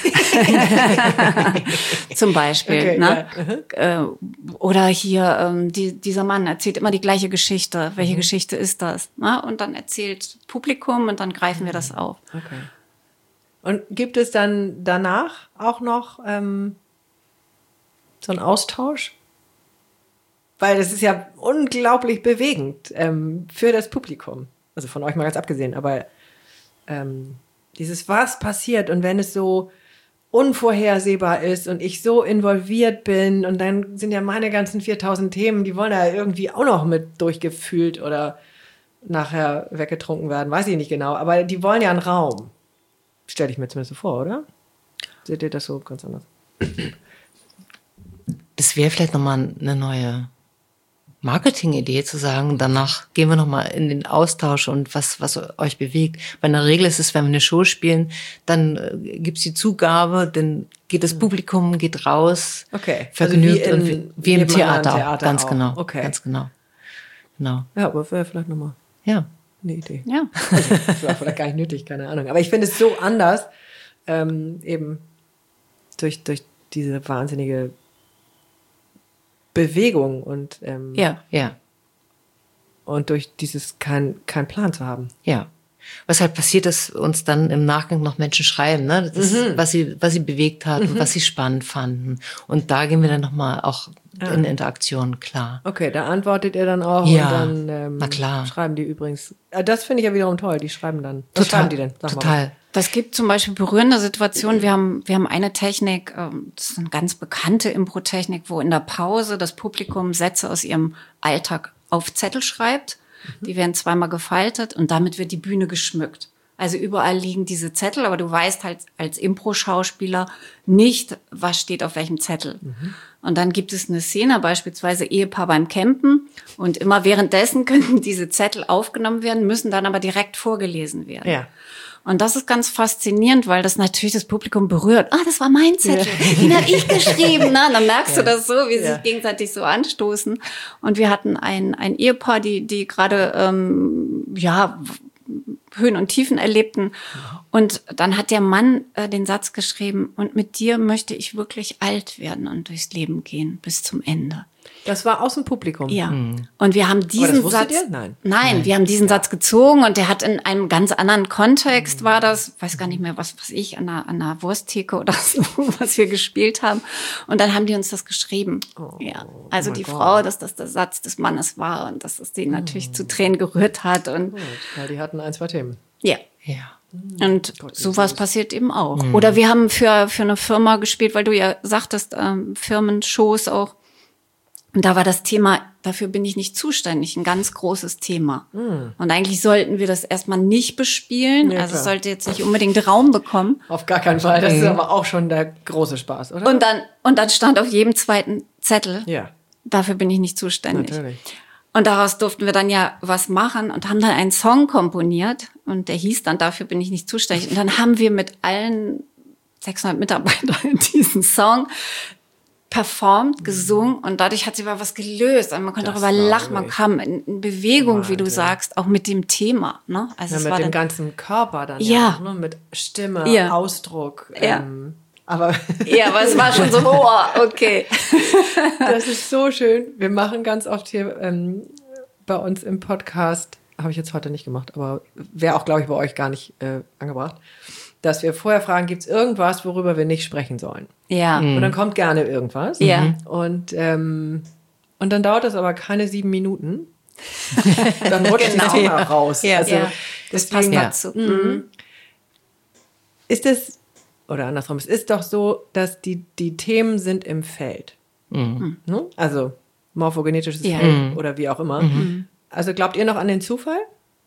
Zum Beispiel. Okay, ne? ja. Oder hier, dieser Mann erzählt immer die gleiche Geschichte. Welche Geschichte ist das? Na? Und dann erzählt Publikum und dann greifen wir das auf. Okay. Und gibt es dann danach auch noch so einen Austausch? Weil das ist ja unglaublich bewegend für das Publikum. Also von euch mal ganz abgesehen. Aber dieses, was passiert und wenn es so unvorhersehbar ist und ich so involviert bin und dann sind ja meine ganzen 4000 Themen, die wollen ja irgendwie auch noch mit durchgefühlt oder nachher weggetrunken werden. Weiß ich nicht genau. Aber die wollen ja einen Raum. Stelle ich mir zumindest so vor, oder? Seht ihr das so ganz anders? Das wäre vielleicht nochmal eine neue Marketing-Idee zu sagen, danach gehen wir nochmal in den Austausch und was euch bewegt. Weil in der Regel ist es, wenn wir eine Show spielen, dann gibt's die Zugabe, dann geht das Publikum, geht raus, okay. vergnügt also wie im Theater auch. Ganz auch. genau. Okay. Ganz genau. Genau. Ja, aber wäre vielleicht nochmal Ja. eine Idee. Ja. Das war vielleicht gar nicht nötig, keine Ahnung. Aber ich finde es so anders, eben durch diese wahnsinnige Bewegung und Ja. und durch dieses kein Plan zu haben. Ja. Was halt passiert, dass uns dann im Nachgang noch Menschen schreiben, ne? Das ist, was sie bewegt hat und was sie spannend fanden. Und da gehen wir dann nochmal auch in Interaktion, klar. Okay, da antwortet ihr dann auch Ja, und dann na klar. schreiben die übrigens. Das finde ich ja wiederum toll, die schreiben dann. Was schreiben die denn? Sag mal. Total. Das gibt zum Beispiel berührende Situationen. Wir haben eine Technik, das ist eine ganz bekannte Impro-Technik, wo in der Pause das Publikum Sätze aus ihrem Alltag auf Zettel schreibt. Die werden zweimal gefaltet und damit wird die Bühne geschmückt. Also überall liegen diese Zettel, aber du weißt halt als Impro-Schauspieler nicht, was steht auf welchem Zettel. Und dann gibt es eine Szene, beispielsweise Ehepaar beim Campen. Und immer währenddessen können diese Zettel aufgenommen werden, müssen dann aber direkt vorgelesen werden. Ja. Und das ist ganz faszinierend, weil das natürlich das Publikum berührt. Ah, das war mein Zettel. Den habe ich geschrieben. Ne? Dann merkst du das so, wie sie sich gegenseitig so anstoßen. Und wir hatten ein Ehepaar, die gerade Höhen und Tiefen erlebten. Und dann hat der Mann den Satz geschrieben, und mit dir möchte ich wirklich alt werden und durchs Leben gehen bis zum Ende. Das war aus dem Publikum. Ja. Und wir haben diesen wusstet Satz. ihr? Nein, wir haben diesen Satz gezogen und der hat in einem ganz anderen Kontext war das, weiß gar nicht mehr, was ich, an einer Wursttheke oder so, was wir gespielt haben. Und dann haben die uns das geschrieben. Also die Frau, dass das der Satz des Mannes war und dass es den natürlich zu Tränen gerührt hat. Und Ja, die hatten 1, 2 Themen. ja. Und sowas passiert eben auch. Oder wir haben für eine Firma gespielt, weil du ja sagtest, Firmenshows auch. Und da war das Thema, dafür bin ich nicht zuständig, ein ganz großes Thema. Und eigentlich sollten wir das erstmal nicht bespielen. Ja, also klar. es sollte jetzt nicht unbedingt Raum bekommen. Auf gar keinen Fall. Das ist aber auch schon der große Spaß, oder? Und dann stand auf jedem zweiten Zettel, Ja, dafür bin ich nicht zuständig. natürlich. Und daraus durften wir dann ja was machen und haben dann einen Song komponiert. Und der hieß dann, dafür bin ich nicht zuständig. Und dann haben wir mit allen 600 Mitarbeitern diesen Song performt, gesungen und dadurch hat sie aber was gelöst. Und man konnte Das darüber lachen, man glaub ich. kam in Bewegung, wie du Wahnsinn. sagst, auch mit dem Thema. Ne? Also Ja, es mit war dem dann, ganzen Körper dann Ja. auch, ne? Mit Stimme, Ja. Ausdruck. Ja. Aber ja, aber es war schon so, oh, okay. das ist so schön. Wir machen ganz oft hier bei uns im Podcast, habe ich jetzt heute nicht gemacht, aber wäre auch, glaube ich, bei euch gar nicht angebracht, dass wir vorher fragen, gibt es irgendwas, worüber wir nicht sprechen sollen? Ja, Und dann kommt gerne irgendwas. Ja. Und dann dauert das aber keine 7 Minuten. Dann rutscht Genau. das Thema raus. Ja. Also ja, das passt deswegen dazu. Mhm. ist es, oder andersrum, es ist doch so, dass die Themen sind im Feld. Ne? Also morphogenetisches Ja. Feld oder wie auch immer. Also glaubt ihr noch an den Zufall?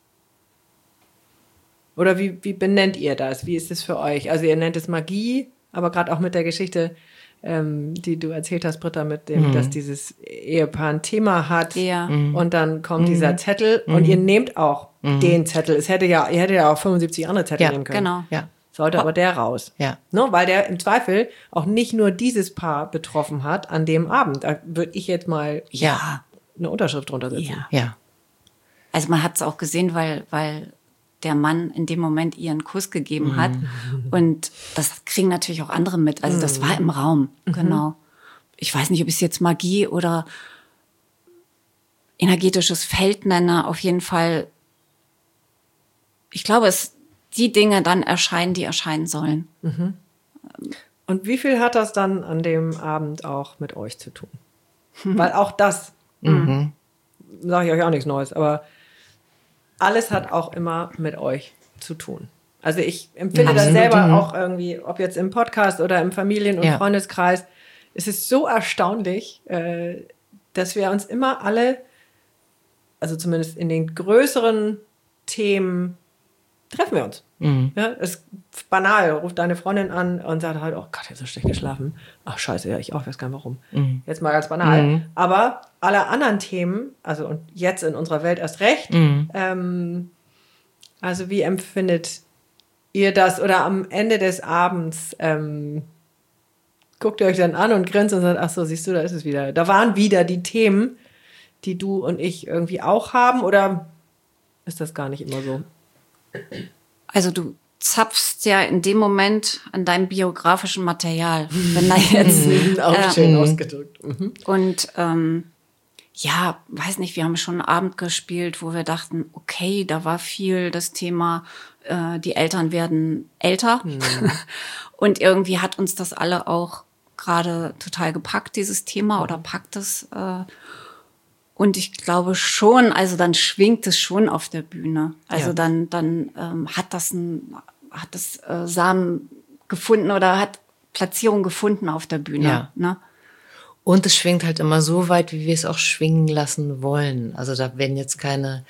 Oder wie benennt ihr das? Wie ist es für euch? Also ihr nennt es Magie, aber gerade auch mit der Geschichte, die du erzählt hast, Britta, mit dem, dass dieses Ehepaar ein Thema hat Ja. und dann kommt dieser Zettel und ihr nehmt auch den Zettel. Ihr hättet ja auch 75 andere Zettel Ja, nehmen können. Genau. Ja. Sollte aber der raus. Ja. Ne, weil der im Zweifel auch nicht nur dieses Paar betroffen hat an dem Abend. Da würde ich jetzt mal Ja. eine Unterschrift drunter setzen. Ja. Ja. Also man hat es auch gesehen, weil der Mann in dem Moment ihr einen Kuss gegeben hat. Und das kriegen natürlich auch andere mit. Also das war im Raum, genau. Ich weiß nicht, ob ich es jetzt Magie oder energetisches Feld nenne. Auf jeden Fall, ich glaube, es die Dinge dann erscheinen, die erscheinen sollen. Und wie viel hat das dann an dem Abend auch mit euch zu tun? Weil auch das, sage ich euch auch nichts Neues, aber alles hat auch immer mit euch zu tun. Also ich empfinde das selber auch irgendwie, ob jetzt im Podcast oder im Familien- und Ja. Freundeskreis, es ist so erstaunlich, dass wir uns immer alle, also zumindest in den größeren Themen, treffen wir uns. Ja, es ist banal. Ruft deine Freundin an und sagt halt, oh Gott, ich habe so schlecht geschlafen. Ach scheiße, ja, ich auch, weiß gar nicht warum. Jetzt mal ganz banal. Aber alle anderen Themen, also und jetzt in unserer Welt erst recht, also wie empfindet ihr das? Oder am Ende des Abends guckt ihr euch dann an und grinst und sagt, ach so, siehst du, da ist es wieder. Da waren wieder die Themen, die du und ich irgendwie auch haben, oder ist das gar nicht immer so? Also du zapfst ja in dem Moment an deinem biografischen Material. Wenn da jetzt, Auch schön ausgedrückt. und ja, weiß nicht, wir haben schon einen Abend gespielt, wo wir dachten, okay, da war viel das Thema, die Eltern werden älter. Und irgendwie hat uns das alle auch gerade total gepackt, dieses Thema, oder packt es. Und ich glaube schon, also dann schwingt es schon auf der Bühne. Also Ja. dann hat das Samen gefunden oder hat Platzierung gefunden auf der Bühne. Ja. Ne? Und es schwingt halt immer so weit, wie wir es auch schwingen lassen wollen. Also da werden jetzt keine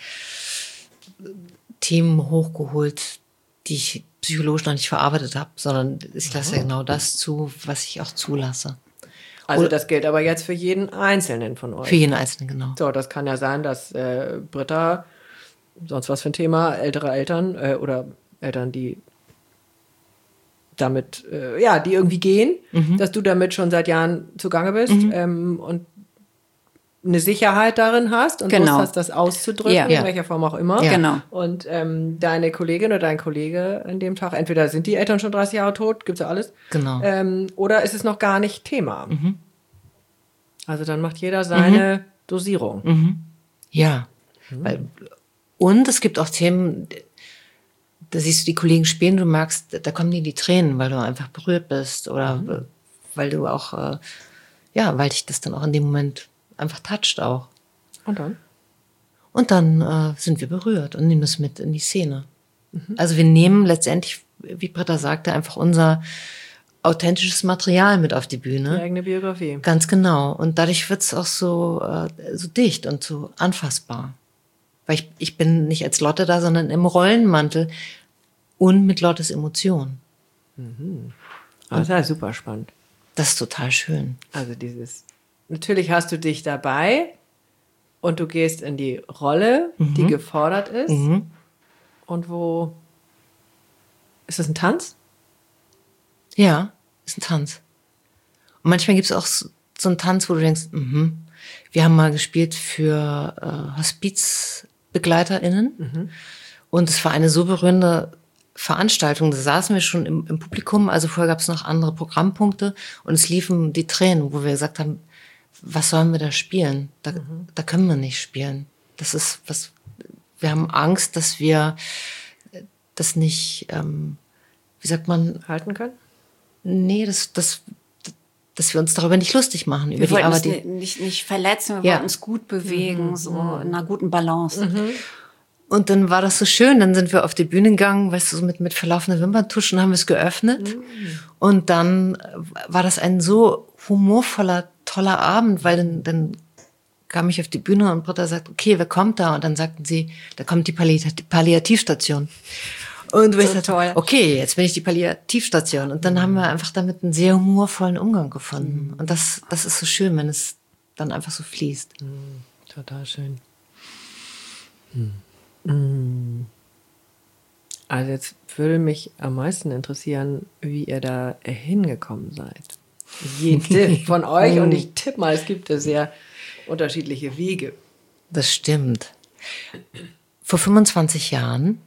Themen hochgeholt, die ich psychologisch noch nicht verarbeitet habe, sondern ich lasse ja genau das zu, was ich auch zulasse. Also das gilt aber jetzt für jeden Einzelnen von euch. Für jeden Einzelnen, genau. So, das kann ja sein, dass Britta, sonst was für ein Thema, ältere Eltern oder Eltern, die damit, die irgendwie gehen, dass du damit schon seit Jahren zugange bist und eine Sicherheit darin hast und Genau. Lust hast, das auszudrücken, Ja. in welcher Form auch immer. Ja. Genau. Und deine Kollegin oder dein Kollege an dem Tag, entweder sind die Eltern schon 30 Jahre tot, gibt's ja alles, Genau. oder ist es noch gar nicht Thema. Also dann macht jeder seine Dosierung. Ja. Und es gibt auch Themen, da siehst du die Kollegen spielen, du merkst, da kommen dir die Tränen, weil du einfach berührt bist oder weil du auch, weil dich das dann auch in dem Moment einfach toucht auch. Und dann? Und dann sind wir berührt und nehmen das mit in die Szene. Also wir nehmen letztendlich, wie Britta sagte, einfach unser authentisches Material mit auf die Die Bühne. eigene Biografie. Ganz genau. Und dadurch wird es auch so dicht und so anfassbar. Weil ich bin nicht als Lotte da, sondern im Rollenmantel und mit Lottes Emotionen. Das ist ja super spannend. Das ist total schön. Also natürlich hast du dich dabei und du gehst in die Rolle, die gefordert ist. Und wo, ist das ein Tanz? Ja, ist ein Tanz. Und manchmal gibt es auch so ein Tanz, wo du denkst, wir haben mal gespielt für HospizbegleiterInnen und es war eine so berührende Veranstaltung, da saßen wir schon im Publikum, also vorher gab es noch andere Programmpunkte und es liefen die Tränen, wo wir gesagt haben, was sollen wir da spielen? Da können wir nicht spielen. Das ist was, wir haben Angst, dass wir das nicht, wie sagt man? Halten können? Nee, dass wir uns darüber nicht lustig machen. Über Wir wollten die Arbeit, nicht verletzen, wir wollten uns gut bewegen, so in einer guten Balance. Und dann war das so schön, dann sind wir auf die Bühne gegangen, weißt du, so mit verlaufenden Wimperntuschen haben wir es geöffnet. Und dann war das ein so humorvoller, toller Abend, weil dann kam ich auf die Bühne und Britta sagt, okay, wer kommt da? Und dann sagten sie, da kommt die Palliativstation. Und ich sagte, toll. Okay, jetzt bin ich die Palliativstation. Und dann haben wir einfach damit einen sehr humorvollen Umgang gefunden. Und das ist so schön, wenn es dann einfach so fließt. Total schön. Also jetzt würde mich am meisten interessieren, wie ihr da hingekommen seid. Jede von euch, und ich tippe mal, es gibt sehr unterschiedliche Wege. Das stimmt. Vor 25 Jahren,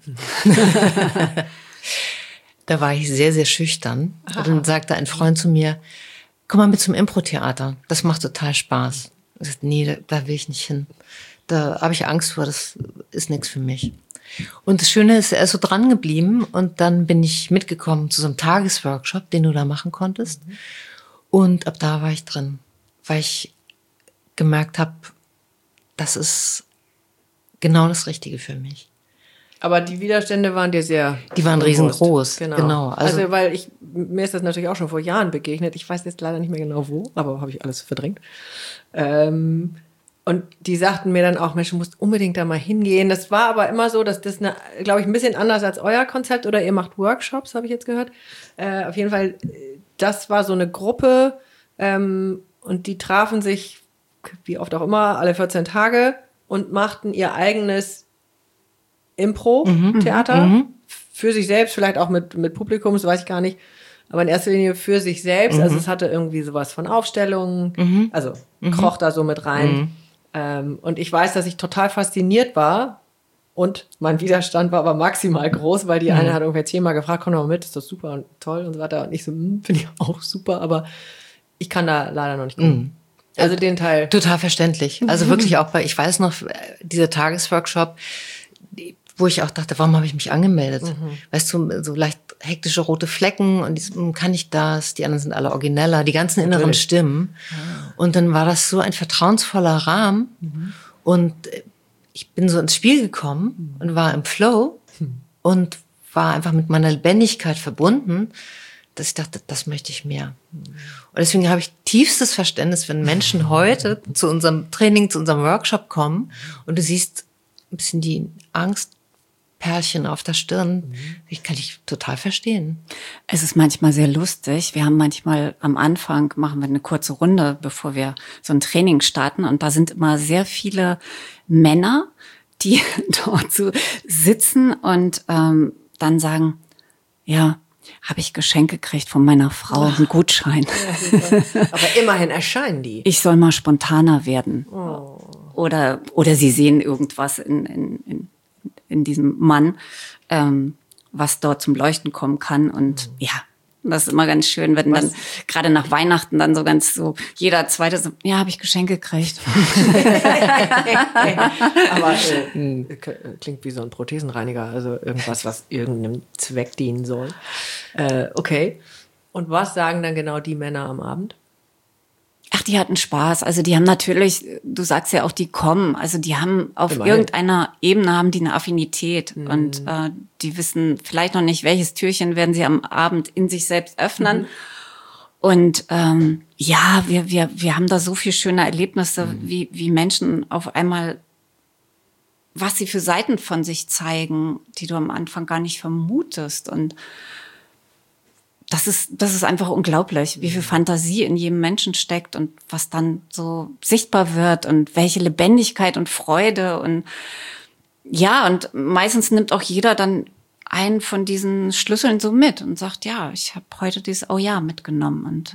da war ich sehr, sehr schüchtern. Und dann sagte ein Freund zu mir, komm mal mit zum Impro-Theater, das macht total Spaß. Ich sagte, nee, da will ich nicht hin. Da habe ich Angst vor, das ist nichts für mich. Und das Schöne ist, er ist so dran geblieben und dann bin ich mitgekommen zu so einem Tagesworkshop, den du da machen konntest. Und ab da war ich drin, weil ich gemerkt habe, das ist genau das Richtige für mich. Aber die Widerstände waren dir sehr Die waren bewusst. Riesengroß. Genau. Also weil mir ist das natürlich auch schon vor Jahren begegnet. Ich weiß jetzt leider nicht mehr genau wo, aber habe ich alles verdrängt. Und die sagten mir dann auch, Mensch, du musst unbedingt da mal hingehen. Das war aber immer so, dass das, glaube ich, ein bisschen anders als euer Konzept. Oder ihr macht Workshops, habe ich jetzt gehört. Auf jeden Fall, das war so eine Gruppe. Und die trafen sich, wie oft auch immer, alle 14 Tage und machten ihr eigenes Impro-Theater. Für sich selbst, vielleicht auch mit Publikum, das weiß ich gar nicht. Aber in erster Linie für sich selbst. Also es hatte irgendwie sowas von Aufstellungen. Also kroch da so mit rein. Und ich weiß, dass ich total fasziniert war und mein Widerstand war aber maximal groß, weil die eine hat ungefähr 10-mal gefragt, komm doch mal mit, ist das super und toll und so weiter. Und ich so, finde ich auch super, aber ich kann da leider noch nicht kommen. Also den Teil. Total verständlich. Also wirklich auch ich weiß noch, dieser Tagesworkshop, wo ich auch dachte, warum habe ich mich angemeldet? Weißt du, so leicht hektische rote Flecken und kann ich das? Die anderen sind alle origineller, die ganzen inneren Stimmen. Und dann war das so ein vertrauensvoller Rahmen und ich bin so ins Spiel gekommen und war im Flow und war einfach mit meiner Lebendigkeit verbunden, dass ich dachte, das möchte ich mehr. Und deswegen habe ich tiefstes Verständnis, wenn Menschen heute zu unserem Training, zu unserem Workshop kommen und du siehst ein bisschen die Angstperlchen auf der Stirn. Ich kann dich total verstehen. Es ist manchmal sehr lustig. Wir haben manchmal am Anfang, machen wir eine kurze Runde, bevor wir so ein Training starten. Und da sind immer sehr viele Männer, die dort so sitzen und dann sagen, ja, habe ich Geschenk gekriegt von meiner Frau, einen Gutschein. Ja, aber immerhin erscheinen die. Ich soll mal spontaner werden. Oder sie sehen irgendwas in diesem Mann, was dort zum Leuchten kommen kann. Und ja, das ist immer ganz schön, wenn dann gerade nach Weihnachten dann so ganz so jeder Zweite so, ja, habe ich Geschenk gekriegt. Aber klingt wie so ein Prothesenreiniger, also irgendwas, was irgendeinem Zweck dienen soll. Okay. Und was sagen dann genau die Männer am Abend? Ach, die hatten Spaß. Also die haben natürlich, du sagst ja auch, die kommen. Also die haben auf irgendeiner Ebene haben die eine Affinität und die wissen vielleicht noch nicht, welches Türchen werden sie am Abend in sich selbst öffnen. Und ja, wir haben da so viel schöne Erlebnisse, wie Menschen auf einmal, was sie für Seiten von sich zeigen, die du am Anfang gar nicht vermutest. Und das ist einfach unglaublich, wie viel Fantasie in jedem Menschen steckt und was dann so sichtbar wird und welche Lebendigkeit und Freude und ja, und meistens nimmt auch jeder dann einen von diesen Schlüsseln so mit und sagt, ja, ich habe heute dieses Oh ja mitgenommen und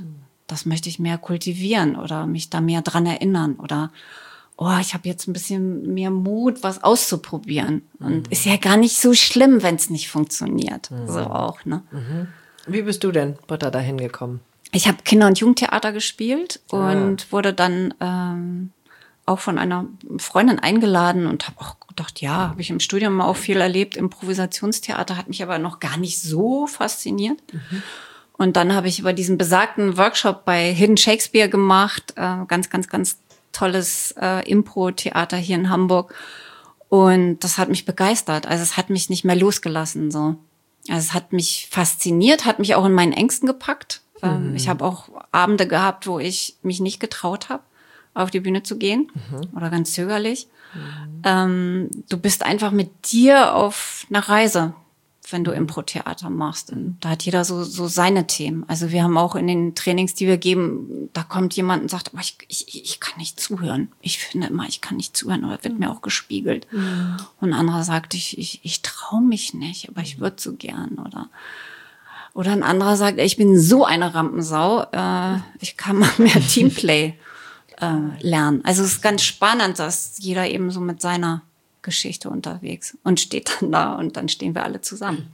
das möchte ich mehr kultivieren oder mich da mehr dran erinnern oder ich habe jetzt ein bisschen mehr Mut, was auszuprobieren. Und ist ja gar nicht so schlimm, wenn es nicht funktioniert. So auch, ne? Wie bist du denn, Britta, da hingekommen? Ich habe Kinder- und Jugendtheater gespielt und wurde dann auch von einer Freundin eingeladen und habe auch gedacht, ja, habe ich im Studium auch viel erlebt. Improvisationstheater hat mich aber noch gar nicht so fasziniert. Und dann habe ich über diesen besagten Workshop bei Hidden Shakespeare gemacht. Ganz, ganz, ganz tolles Impro-Theater hier in Hamburg. Und das hat mich begeistert. Also es hat mich nicht mehr losgelassen. So. Also es hat mich fasziniert, hat mich auch in meinen Ängsten gepackt. Ich habe auch Abende gehabt, wo ich mich nicht getraut habe, auf die Bühne zu gehen oder ganz zögerlich. Du bist einfach mit dir auf einer Reise, wenn du Impro-Theater machst. Und da hat jeder so seine Themen. Also wir haben auch in den Trainings, die wir geben, da kommt jemand und sagt, aber ich kann nicht zuhören. Ich finde immer, ich kann nicht zuhören, oder wird mir auch gespiegelt. Und ein anderer sagt, ich traue mich nicht, aber ich würde so gern. Oder ein anderer sagt, ich bin so eine Rampensau, ich kann mal mehr Teamplay lernen. Also es ist ganz spannend, dass jeder eben so mit seiner Geschichte unterwegs und steht dann da und dann stehen wir alle zusammen.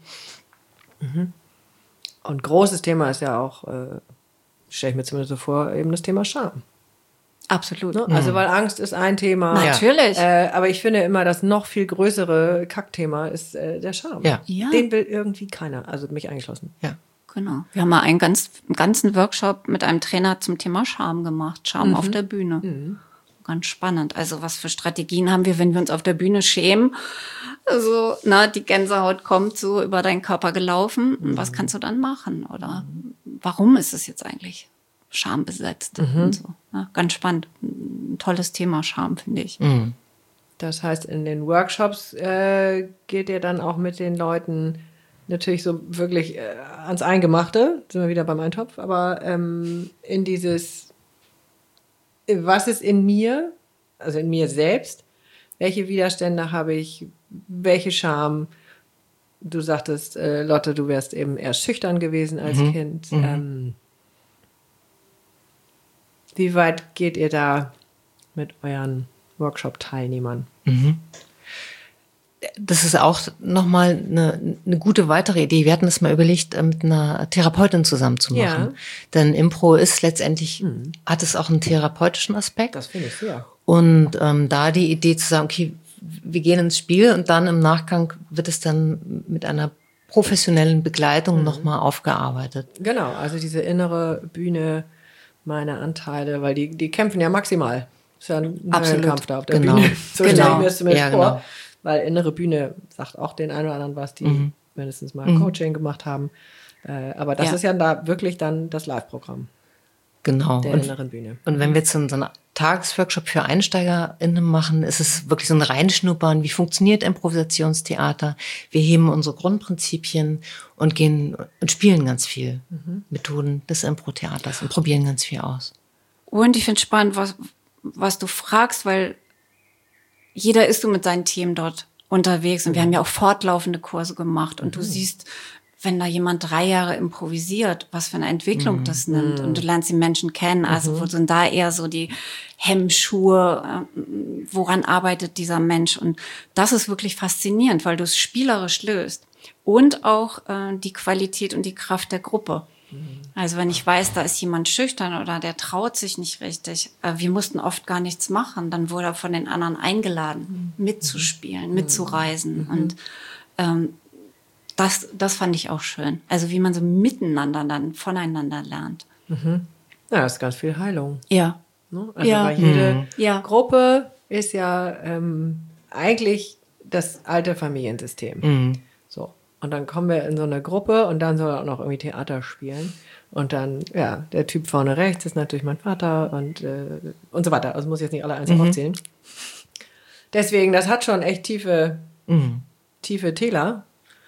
Und großes Thema ist ja auch, stelle ich mir zumindest so vor, eben das Thema Scham. Absolut. Ne? Also weil Angst ist ein Thema. Natürlich. Aber ich finde immer, das noch viel größere Kackthema ist der Scham. Ja. Den will irgendwie keiner, also mich eingeschlossen. Ja. Genau. Wir haben mal einen ganzen Workshop mit einem Trainer zum Thema Scham gemacht. Scham auf der Bühne. Ganz spannend. Also was für Strategien haben wir, wenn wir uns auf der Bühne schämen? Also, die Gänsehaut kommt so über deinen Körper gelaufen. Was kannst du dann machen? Oder warum ist es jetzt eigentlich schambesetzt? Und so. Ja, ganz spannend. Ein tolles Thema, Scham, finde ich. Das heißt, in den Workshops geht ihr dann auch mit den Leuten natürlich so wirklich ans Eingemachte, sind wir wieder beim Eintopf, aber in dieses, was ist in mir, also in mir selbst, welche Widerstände habe ich, welche Scham. Du sagtest, Lotte, du wärst eben eher schüchtern gewesen als Kind. Wie weit geht ihr da mit euren Workshop-Teilnehmern? Das ist auch nochmal eine gute weitere Idee. Wir hatten das mal überlegt, mit einer Therapeutin zusammen zu machen. Ja. Denn Impro ist letztendlich, hat es auch einen therapeutischen Aspekt. Das finde ich sehr. Und da die Idee zu sagen, okay, wir gehen ins Spiel und dann im Nachgang wird es dann mit einer professionellen Begleitung nochmal aufgearbeitet. Genau, also diese innere Bühne, meine Anteile, weil die kämpfen ja maximal. Ist ja ein Kampf da auf der Bühne. So stelle ich mir das zumindest vor. Genau. Weil innere Bühne sagt auch den einen oder anderen was, die mindestens mal Coaching gemacht haben. Aber das ist ja da wirklich dann das Live-Programm Genau. der inneren Bühne. Und wenn wir jetzt so einen Tagesworkshop für EinsteigerInnen machen, ist es wirklich so ein Reinschnuppern. Wie funktioniert Improvisationstheater? Wir heben unsere Grundprinzipien und gehen und spielen ganz viel Methoden des Impro-Theaters und probieren ganz viel aus. Und ich finde spannend, was du fragst, weil jeder ist so mit seinen Themen dort unterwegs. Und wir haben ja auch fortlaufende Kurse gemacht. Und du siehst, wenn da jemand 3 Jahre improvisiert, was für eine Entwicklung das nimmt. Und du lernst die Menschen kennen. Also wo sind da eher so die Hemmschuhe? Woran arbeitet dieser Mensch? Und das ist wirklich faszinierend, weil du es spielerisch löst. Und auch die Qualität und die Kraft der Gruppe. Also wenn ich weiß, da ist jemand schüchtern oder der traut sich nicht richtig, wir mussten oft gar nichts machen, dann wurde er von den anderen eingeladen, mitzuspielen, mitzureisen. Und das fand ich auch schön. Also wie man so miteinander dann voneinander lernt. Ja, das ist ganz viel Heilung. Ja. Ne? Also weil jede Ja. Gruppe ist ja eigentlich das alte Familiensystem. So. Und dann kommen wir in so eine Gruppe und dann soll er auch noch irgendwie Theater spielen. Und dann, ja, der Typ vorne rechts ist natürlich mein Vater und so weiter. Also muss ich jetzt nicht alle einzeln aufzählen. Deswegen, das hat schon echt tiefe Täler.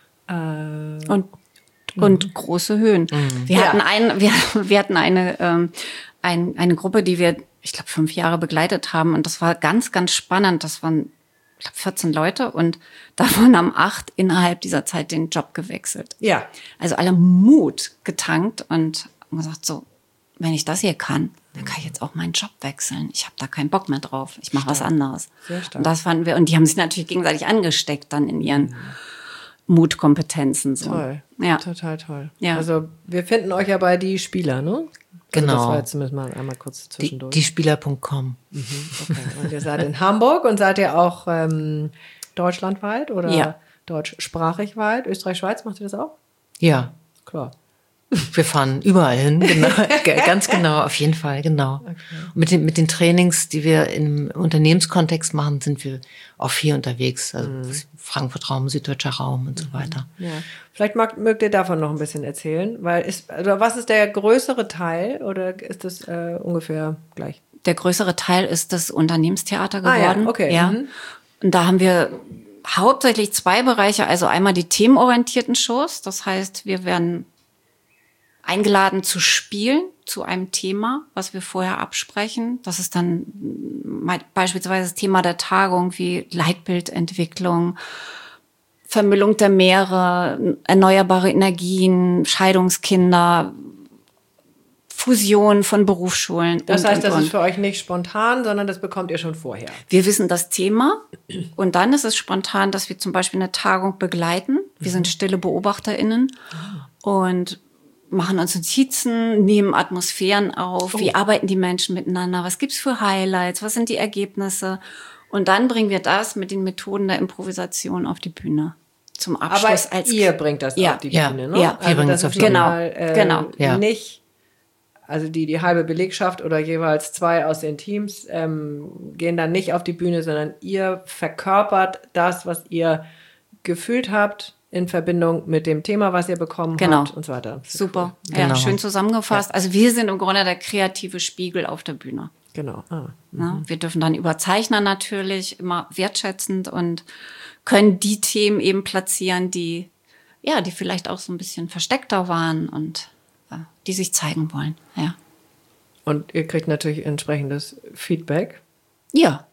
Und große Höhen. Wir hatten eine Gruppe, die wir, ich glaube, 5 Jahre begleitet haben. Und das war ganz, ganz spannend. Das waren, ich glaube, 14 Leute. Und davon haben 8 innerhalb dieser Zeit den Job gewechselt. Ja. Also alle Mut getankt und gesagt, so, wenn ich das hier kann, dann kann ich jetzt auch meinen Job wechseln. Ich habe da keinen Bock mehr drauf. Ich mache was anderes. Sehr stark. Und das fanden wir, und die haben sich natürlich gegenseitig angesteckt dann in ihren Mutkompetenzen. So. Toll. Ja. Total toll. Ja. Also wir finden euch ja bei die Spieler, ne? Also Genau. das war jetzt zumindest mal einmal kurz zwischendurch. Diespieler.com. Okay. Und ihr seid in Hamburg und seid ihr auch deutschlandweit oder Ja. deutschsprachig weit? Österreich, Schweiz, macht ihr das auch? Ja, Klar. wir fahren überall hin, genau, ganz genau, auf jeden Fall, genau. Und mit den Trainings, die wir im Unternehmenskontext machen, sind wir auch viel unterwegs. Also Frankfurt Raum, Süddeutscher Raum und so weiter. Ja. Vielleicht mögt ihr davon noch ein bisschen erzählen, weil was ist der größere Teil oder ist das ungefähr gleich? Der größere Teil ist das Unternehmenstheater geworden. ja, okay. Ja. Mhm. Und da haben wir hauptsächlich 2 Bereiche, also einmal die themenorientierten Shows. Das heißt, wir werden eingeladen zu spielen zu einem Thema, was wir vorher absprechen. Das ist dann beispielsweise das Thema der Tagung wie Leitbildentwicklung, Vermüllung der Meere, erneuerbare Energien, Scheidungskinder, Fusion von Berufsschulen. Das heißt, das ist für euch nicht spontan, sondern das bekommt ihr schon vorher. Wir wissen das Thema und dann ist es spontan, dass wir zum Beispiel eine Tagung begleiten. Wir sind stille BeobachterInnen und machen uns Notizen, nehmen Atmosphären auf, wie arbeiten die Menschen miteinander, was gibt's für Highlights, was sind die Ergebnisse und dann bringen wir das mit den Methoden der Improvisation auf die Bühne. Zum Abschluss Aber ihr bringt das auf die Ja. Bühne, ne? Ja, wir bringen das das auf ist die Bühne. nochmal, Genau. Ja. Nicht, also die halbe Belegschaft oder jeweils 2 aus den Teams gehen dann nicht auf die Bühne, sondern ihr verkörpert das, was ihr gefühlt habt in Verbindung mit dem Thema, was ihr bekommen habt und so weiter. Super. Cool. Ja, Genau. schön zusammengefasst. Also wir sind im Grunde der kreative Spiegel auf der Bühne. Genau. Ne? Wir dürfen dann überzeichnen natürlich, immer wertschätzend und können die Themen eben platzieren, die vielleicht auch so ein bisschen versteckter waren und die sich zeigen wollen. Ja. Und ihr kriegt natürlich entsprechendes Feedback. Ja.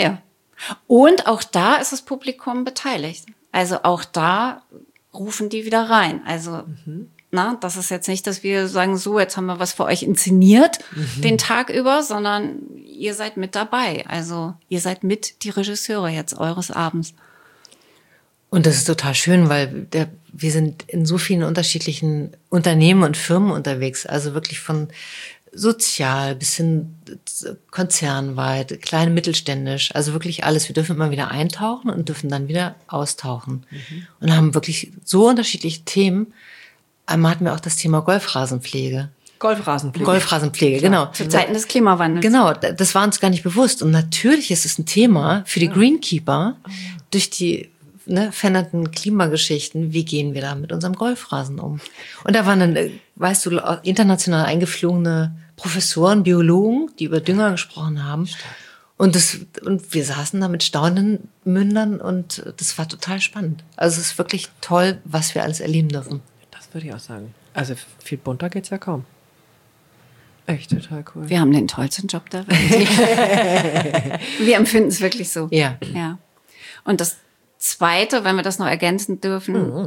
Und auch da ist das Publikum beteiligt. Also auch da rufen die wieder rein. Also, das ist jetzt nicht, dass wir sagen, so, jetzt haben wir was für euch inszeniert den Tag über, sondern ihr seid mit dabei. Also ihr seid mit die Regisseure jetzt eures Abends. Und das ist total schön, weil wir sind in so vielen unterschiedlichen Unternehmen und Firmen unterwegs. Also wirklich von sozial bis hin konzernweit, klein, mittelständisch, also wirklich alles. Wir dürfen immer wieder eintauchen und dürfen dann wieder austauchen. Und haben wirklich so unterschiedliche Themen. Einmal hatten wir auch das Thema Golfrasenpflege. Golfrasenpflege, genau. Zu Zeiten des Klimawandels. Genau, das war uns gar nicht bewusst. Und natürlich ist es ein Thema für die Greenkeeper durch die veränderten Klimageschichten. Wie gehen wir da mit unserem Golfrasen um? Und da waren dann, weißt du, international eingeflogene Professoren, Biologen, die über Dünger gesprochen haben. Und wir saßen da mit staunenden Mündern und das war total spannend. Also es ist wirklich toll, was wir alles erleben dürfen. Das würde ich auch sagen. Also viel bunter geht's ja kaum. Echt total cool. Wir haben den tollsten Job der Welt. Wir empfinden es wirklich so. Ja. Und das Zweite, wenn wir das noch ergänzen dürfen,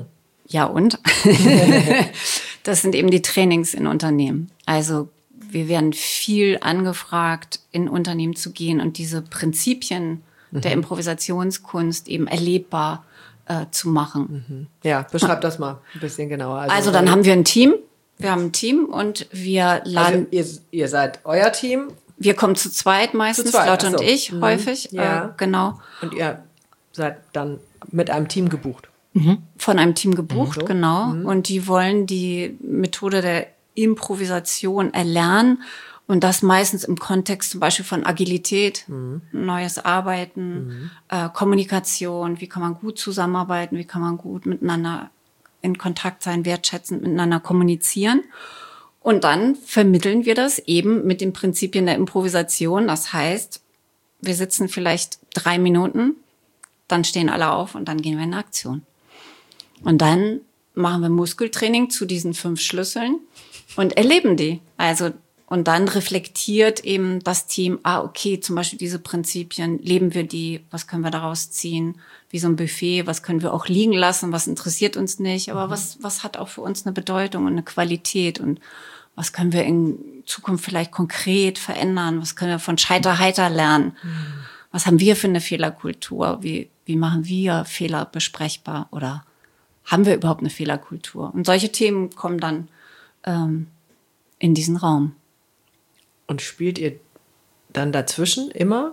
das sind eben die Trainings in Unternehmen. Also wir werden viel angefragt, in Unternehmen zu gehen und diese Prinzipien der Improvisationskunst eben erlebbar zu machen. Ja, beschreib das mal ein bisschen genauer. Also dann haben wir ein Team. Wir haben ein Team und wir laden... Also ihr seid euer Team? Wir kommen zu zweit meistens, Lotte und ich häufig. Ja. Genau. Und ihr seid dann mit einem Team gebucht? Von einem Team gebucht, genau. Und die wollen die Methode der Improvisation erlernen und das meistens im Kontext zum Beispiel von Agilität, neues Arbeiten, Kommunikation, wie kann man gut zusammenarbeiten, wie kann man gut miteinander in Kontakt sein, wertschätzend miteinander kommunizieren. Und dann vermitteln wir das eben mit den Prinzipien der Improvisation. Das heißt, wir sitzen vielleicht 3 Minuten, dann stehen alle auf und dann gehen wir in Aktion. Und dann machen wir Muskeltraining zu diesen 5 Schlüsseln und erleben die. Also, und dann reflektiert eben das Team, okay, zum Beispiel diese Prinzipien, leben wir die, was können wir daraus ziehen? Wie so ein Buffet, was können wir auch liegen lassen, was interessiert uns nicht, aber was hat auch für uns eine Bedeutung und eine Qualität und was können wir in Zukunft vielleicht konkret verändern? Was können wir von Scheiter-Heiter lernen? Was haben wir für eine Fehlerkultur? Wie machen wir Fehler besprechbar? Oder haben wir überhaupt eine Fehlerkultur? Und solche Themen kommen dann in diesen Raum. Und spielt ihr dann dazwischen immer?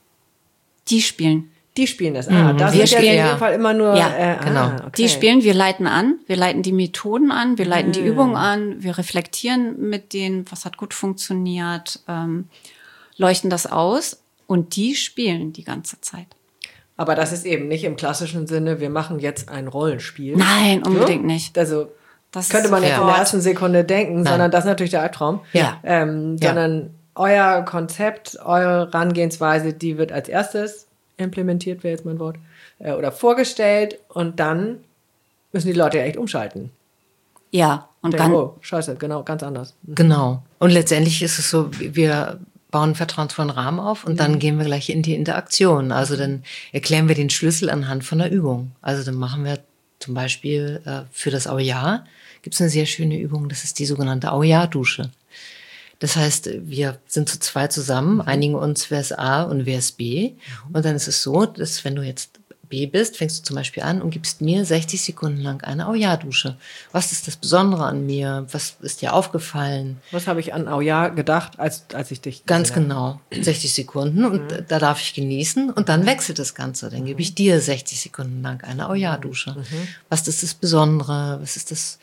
Die spielen. Die spielen das. Das Wir ist ja spielen, in ja. jedem Fall immer nur... Ja, genau. Okay. Die spielen, wir leiten an, wir leiten die Methoden an, wir leiten die Übungen an, wir reflektieren mit denen, was hat gut funktioniert, leuchten das aus und die spielen die ganze Zeit. Aber das ist eben nicht im klassischen Sinne, wir machen jetzt ein Rollenspiel. Nein, unbedingt nicht. Also Das könnte man jetzt in der sofort. ersten Sekunde denken, sondern das ist natürlich der Albtraum. Ja. Sondern euer Konzept, eure Herangehensweise, die wird als erstes implementiert, wäre jetzt mein Wort, oder vorgestellt und dann müssen die Leute ja echt umschalten. Ja, und Denken, dann, oh, scheiße, genau, ganz anders. Genau. Und letztendlich ist es so, wir bauen einen vertrauensvollen Rahmen auf und dann gehen wir gleich in die Interaktion. Also dann erklären wir den Schlüssel anhand von der Übung. Also dann machen wir zum Beispiel für das Auja gibt es eine sehr schöne Übung, das ist die sogenannte Auja-Dusche. Das heißt, wir sind zu zweit zusammen, einigen uns, wer ist A und wer ist B. Und dann ist es so, dass wenn du jetzt B bist, fängst du zum Beispiel an und gibst mir 60 Sekunden lang eine Auja-Dusche. Was ist das Besondere an mir? Was ist dir aufgefallen? Was habe ich an Auja gedacht, als ich dich Ganz gesehen habe? genau, 60 Sekunden und da darf ich genießen und dann wechselt das Ganze. Dann gebe ich dir 60 Sekunden lang eine Auja-Dusche. Was ist das Besondere? Was ist das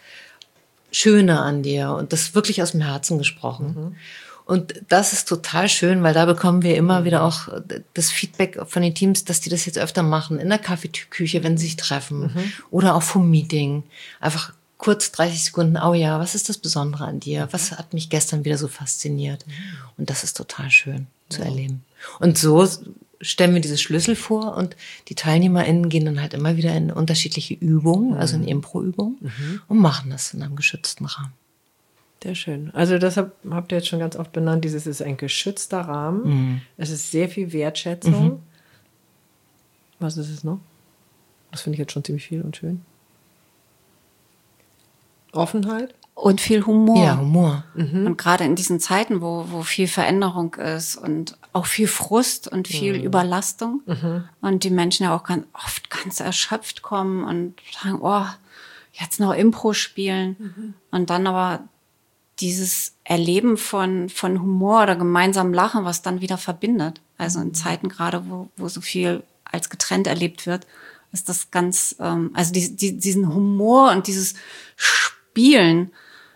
Schöne an dir? Und das wirklich aus dem Herzen gesprochen. Und das ist total schön, weil da bekommen wir immer wieder auch das Feedback von den Teams, dass die das jetzt öfter machen, in der Kaffeeküche, wenn sie sich treffen oder auch vom Meeting. Einfach kurz 30 Sekunden, oh ja, was ist das Besondere an dir? Was hat mich gestern wieder so fasziniert? Und das ist total schön zu erleben. Und so stellen wir diese Schlüssel vor und die TeilnehmerInnen gehen dann halt immer wieder in unterschiedliche Übungen, also in Impro-Übungen und machen das in einem geschützten Rahmen. Sehr schön. Also deshalb habt ihr jetzt schon ganz oft benannt, dieses ist ein geschützter Rahmen. Es ist sehr viel Wertschätzung. Was ist es noch? Das finde ich jetzt schon ziemlich viel und schön. Offenheit. und viel Humor. Ja, Humor. Und gerade in diesen Zeiten, wo viel Veränderung ist und auch viel Frust und viel Überlastung und die Menschen ja auch oft ganz erschöpft kommen und sagen, oh, jetzt noch Impro spielen und dann aber dieses Erleben von Humor oder gemeinsam Lachen, was dann wieder verbindet. Also in Zeiten gerade, wo so viel als getrennt erlebt wird, ist das ganz, also diesen Humor und dieses Spielen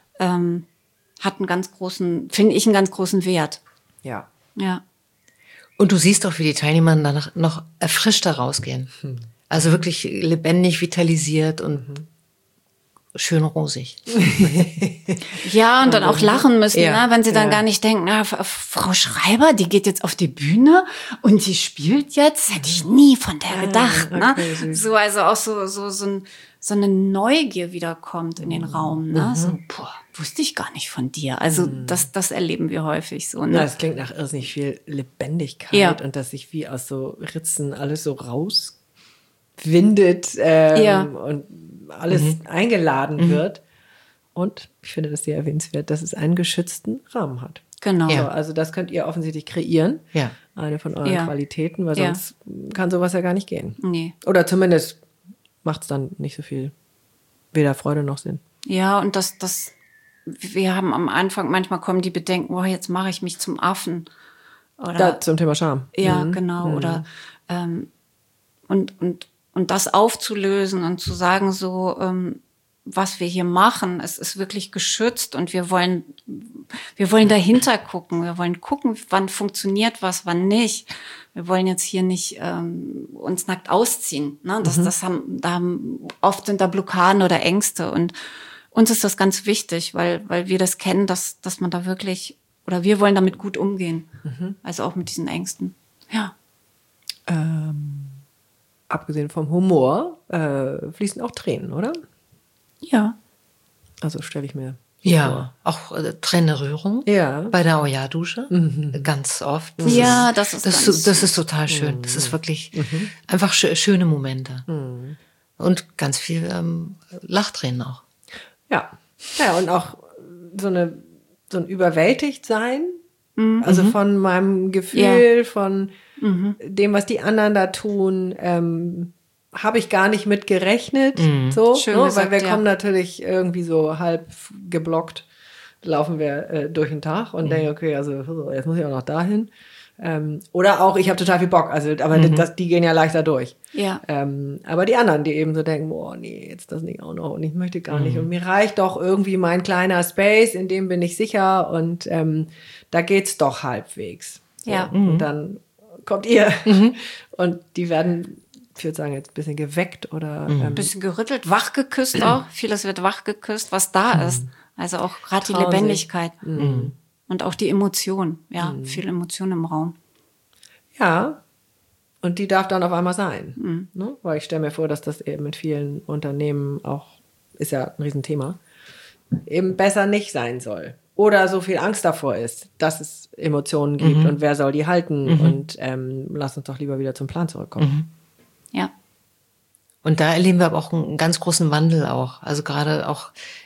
hat einen ganz großen, finde ich, einen ganz großen Wert. Ja. Ja. Und du siehst auch, wie die Teilnehmer danach noch erfrischter rausgehen. Also wirklich lebendig, vitalisiert und schön rosig. Ja, und dann auch lachen müssen, Ja. ne? Wenn sie dann gar nicht denken, na, Frau Schreiber, die geht jetzt auf die Bühne und die spielt jetzt, hätte ich nie von der gedacht. okay, Ne? So, also auch so eine Neugier wiederkommt in den Raum. Ne? So, boah, wusste ich gar nicht von dir. Also das erleben wir häufig so. Ne? Ja, es klingt nach irrsinnig viel Lebendigkeit Ja. und dass sich wie aus so Ritzen alles so rauswindet und alles eingeladen wird. Und ich finde das sehr erwähnenswert, dass es einen geschützten Rahmen hat. Genau. So, also das könnt ihr offensichtlich kreieren. Ja. Eine von euren Ja. Qualitäten, weil Ja. sonst kann sowas ja gar nicht gehen. Nee. Oder zumindest macht es dann nicht so viel weder Freude noch Sinn. Ja, und wir haben am Anfang, manchmal kommen die Bedenken, oh, jetzt mache ich mich zum Affen. Oder Da zum Thema Scham. ja, genau. Oder und das aufzulösen und zu sagen, so, was wir hier machen, es ist wirklich geschützt und wir wollen dahinter gucken. Wir wollen gucken, wann funktioniert was, wann nicht. Wir wollen jetzt hier nicht uns nackt ausziehen. Ne? Oft sind da Blockaden oder Ängste und uns ist das ganz wichtig, weil wir das kennen, dass man da wirklich, oder wir wollen damit gut umgehen. Also auch mit diesen Ängsten. Ja. Abgesehen vom Humor fließen auch Tränen, oder? Ja. Also stelle ich mir Ja, auch Tränenrührung Ja. bei der Oya-Dusche, ganz oft. Ja, das ist das ist total schön. Das ist wirklich einfach schöne Momente. Und ganz viel Lachtränen auch. Ja. Ja, und auch so eine so ein Überwältigtsein, also von meinem Gefühl, von dem, was die anderen da tun, habe ich gar nicht mit gerechnet, so, Schön ne? gesagt, Weil wir ja. kommen natürlich irgendwie so halb geblockt, laufen wir durch den Tag und denken, okay, also jetzt muss ich auch noch dahin. Oder auch, ich habe total viel Bock, also, aber die gehen ja leichter durch. Ja. Aber die anderen, die eben so denken, boah, nee, jetzt das nicht auch noch und ich möchte gar nicht. Und mir reicht doch irgendwie mein kleiner Space, in dem bin ich sicher und da geht's doch halbwegs. So. Ja. Und dann kommt ihr und die werden, ich würde sagen, jetzt ein bisschen geweckt oder Ein bisschen gerüttelt, wach geküsst auch. Vieles wird wach geküsst, was da ist. Also auch gerade die Trauen sich. Lebendigkeit. Und auch die Emotion. Ja, viel Emotion im Raum. ja, und die darf dann auf einmal sein. Ne? Weil ich stelle mir vor, dass das eben mit vielen Unternehmen auch, ist ja ein Riesenthema, eben besser nicht sein soll. Oder so viel Angst davor ist, dass es Emotionen gibt und wer soll die halten und lass uns doch lieber wieder zum Plan zurückkommen. Ja. Und da erleben wir aber auch einen ganz großen Wandel auch. Also gerade auch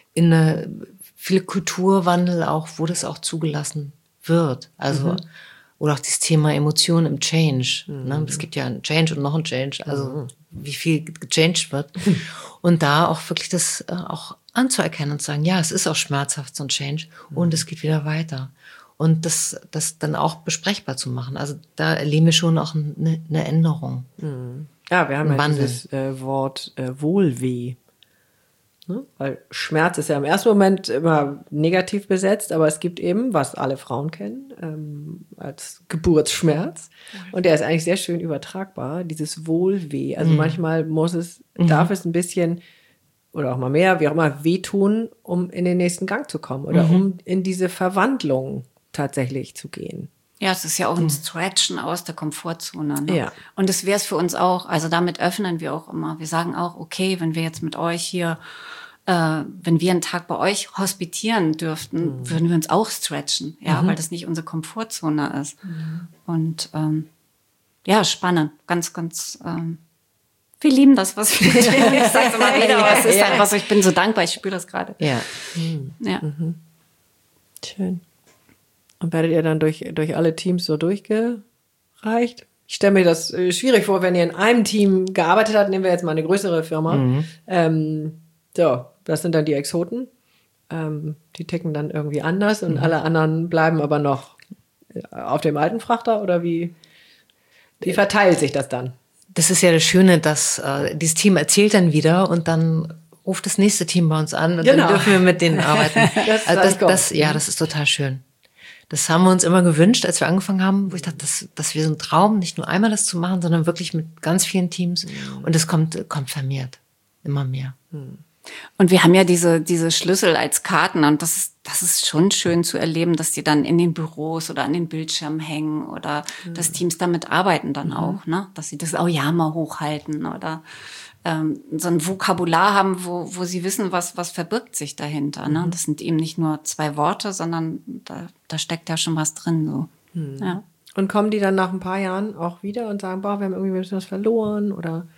viel Kulturwandel auch, wo das auch zugelassen wird. Also, oder auch dieses Thema Emotionen im Change. Ne? Es gibt ja einen Change und noch einen Change. Also, wie viel gechanged wird. Und da auch wirklich das auch anzuerkennen und zu sagen, ja, es ist auch schmerzhaft, so ein Change. Und es geht wieder weiter. Und das dann auch besprechbar zu machen. Also, da erleben wir schon auch eine Änderung. Ja, wir haben ja Wandel. dieses Wort Wohlweh. Ne? Weil Schmerz ist ja im ersten Moment immer negativ besetzt, aber es gibt eben, was alle Frauen kennen, als Geburtsschmerz. Und der ist eigentlich sehr schön übertragbar, dieses Wohlweh. Also manchmal darf es ein bisschen oder auch mal mehr, wie auch immer, wehtun, um in den nächsten Gang zu kommen oder um in diese Verwandlung tatsächlich zu gehen. Ja, es ist ja auch ein Stretchen aus der Komfortzone. Ne? Ja. Und das wäre es für uns auch. Also damit öffnen wir auch immer. Wir sagen auch, okay, wenn wir jetzt mit euch hier, wenn wir einen Tag bei euch hospitieren dürften, würden wir uns auch stretchen. Ja, weil das nicht unsere Komfortzone ist. Und ja, spannend. Ganz, ganz. Wir lieben das, was wir tun. Ich sag's immer wieder, aber es ist einfach so, ich bin so dankbar, ich spüre das gerade. Ja. Ja. Schön. Und werdet ihr dann durch alle Teams so durchgereicht? Ich stelle mir das schwierig vor, wenn ihr in einem Team gearbeitet habt, nehmen wir jetzt mal eine größere Firma. So, das sind dann die Exoten. Die ticken dann irgendwie anders und alle anderen bleiben aber noch auf dem alten Frachter oder wie verteilt sich das dann? Das ist ja das Schöne, dass dieses Team erzählt dann wieder und dann ruft das nächste Team bei uns an und dann dürfen wir mit denen arbeiten. Das ist total schön. Das haben wir uns immer gewünscht, als wir angefangen haben, wo ich dachte, das wäre so ein Traum, nicht nur einmal das zu machen, sondern wirklich mit ganz vielen Teams. Und es kommt vermehrt, immer mehr. Und wir haben ja diese Schlüssel als Karten und das ist schon schön zu erleben, dass die dann in den Büros oder an den Bildschirmen hängen oder dass Teams damit arbeiten dann auch, ne? Dass sie das mal hochhalten oder so ein Vokabular haben, wo sie wissen, was verbirgt sich dahinter. Ne? Das sind eben nicht nur 2 Worte, sondern da steckt ja schon was drin. So. Ja. Und kommen die dann nach ein paar Jahren auch wieder und sagen, boah, wir haben irgendwie ein bisschen was verloren? Oder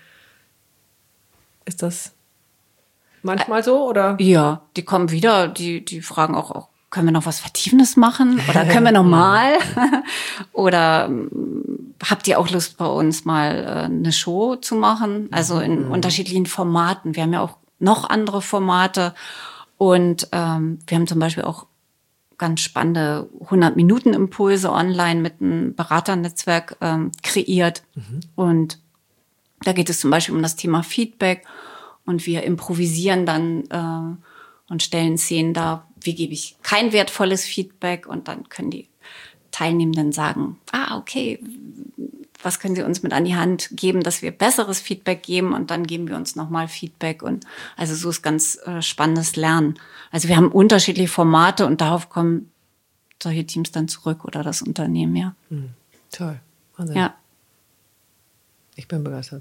ist das manchmal so? Oder? Ja, die kommen wieder, die fragen auch, können wir noch was Vertiefendes machen? Oder können wir noch mal? Oder habt ihr auch Lust, bei uns mal eine Show zu machen? Also in unterschiedlichen Formaten. Wir haben ja auch noch andere Formate. Und wir haben zum Beispiel auch ganz spannende 100-Minuten-Impulse online mit einem Beraternetzwerk kreiert. Und da geht es zum Beispiel um das Thema Feedback. Und wir improvisieren dann und stellen Szenen dar, wie gebe ich kein wertvolles Feedback? Und dann können die Teilnehmenden sagen, okay, was können Sie uns mit an die Hand geben, dass wir besseres Feedback geben? Und dann geben wir uns nochmal Feedback. Und also so ist ganz spannendes Lernen. Also wir haben unterschiedliche Formate und darauf kommen solche Teams dann zurück oder das Unternehmen, ja. Toll. Wahnsinn. Ja. Ich bin begeistert.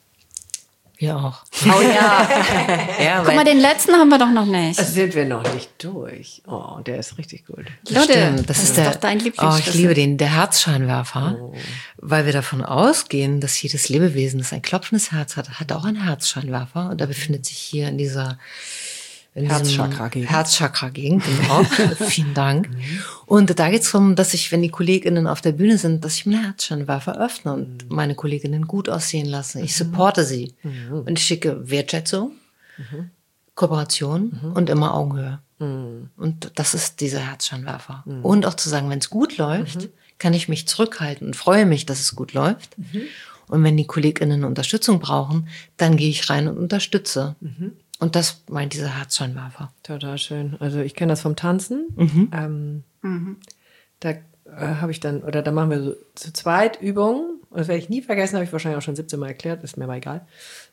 Wir auch. Oh ja. Ja, Guck mal, den letzten haben wir doch noch nicht. Das sind wir noch nicht durch. Oh, der ist richtig gut. Leute, Das ist doch dein ich Lieblingsschlüssel. liebe den, der Herzscheinwerfer, weil wir davon ausgehen, dass jedes Lebewesen, das ein klopfendes Herz hat auch einen Herzscheinwerfer und der befindet sich hier in dieser Herzchakra-Gegend, genau. Vielen Dank. Und da geht es darum, dass ich, wenn die KollegInnen auf der Bühne sind, dass ich meine Herzscheinwerfer öffne und meine KollegInnen gut aussehen lasse. Ich supporte sie. Und ich schicke Wertschätzung, Kooperation und immer Augenhöhe. Und das ist dieser Herzscheinwerfer. Und auch zu sagen, wenn es gut läuft, kann ich mich zurückhalten und freue mich, dass es gut läuft. Und wenn die KollegInnen Unterstützung brauchen, dann gehe ich rein und unterstütze. Und das meint dieser Herzscheinwerfer. Total schön. Also ich kenne das vom Tanzen. Da habe ich dann, oder da machen wir so zu zweit Übungen. Und das werde ich nie vergessen, habe ich wahrscheinlich auch schon 17 Mal erklärt, ist mir aber egal.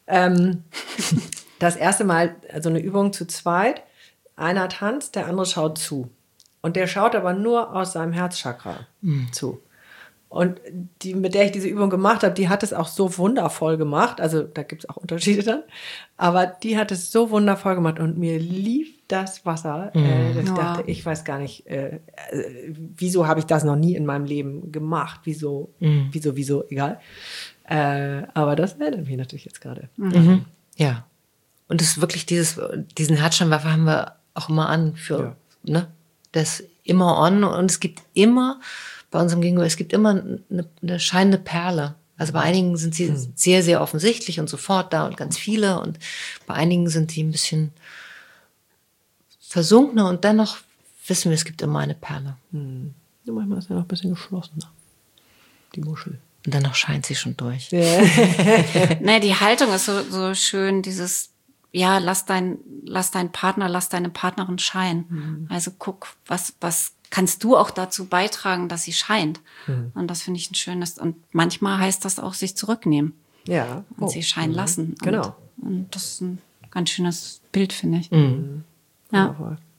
Das erste Mal, also eine Übung zu zweit, einer tanzt, der andere schaut zu. Und der schaut aber nur aus seinem Herzchakra zu. Und die, mit der ich diese Übung gemacht habe, die hat es auch so wundervoll gemacht. Also da gibt es auch Unterschiede dann. Aber die hat es so wundervoll gemacht und mir lief das Wasser. Dass ich dachte, ich weiß gar nicht, wieso habe ich das noch nie in meinem Leben gemacht? Wieso, egal. Aber das erinnert mich natürlich jetzt gerade. Ja. Und das ist wirklich diesen Herzscheinwerfer haben wir auch immer an für, ne? Das ist immer on und es gibt immer bei unserem Gegenüber, es gibt immer eine scheinende Perle. Also bei einigen sind sie sehr, sehr offensichtlich und sofort da und ganz viele und bei einigen sind die ein bisschen versunkener und dennoch wissen wir, es gibt immer eine Perle. Ja, manchmal ist ja noch ein bisschen geschlossener, die Muschel. Und dennoch scheint sie schon durch. Nee, die Haltung ist so schön, dieses, ja, lass deinen Partner, lass deine Partnerin scheinen. Also guck, was kannst du auch dazu beitragen, dass sie scheint. Und das finde ich ein schönes, und manchmal heißt das auch, sich zurücknehmen. Ja. Und sie scheinen lassen. Genau. Und das ist ein ganz schönes Bild, finde ich. Ja.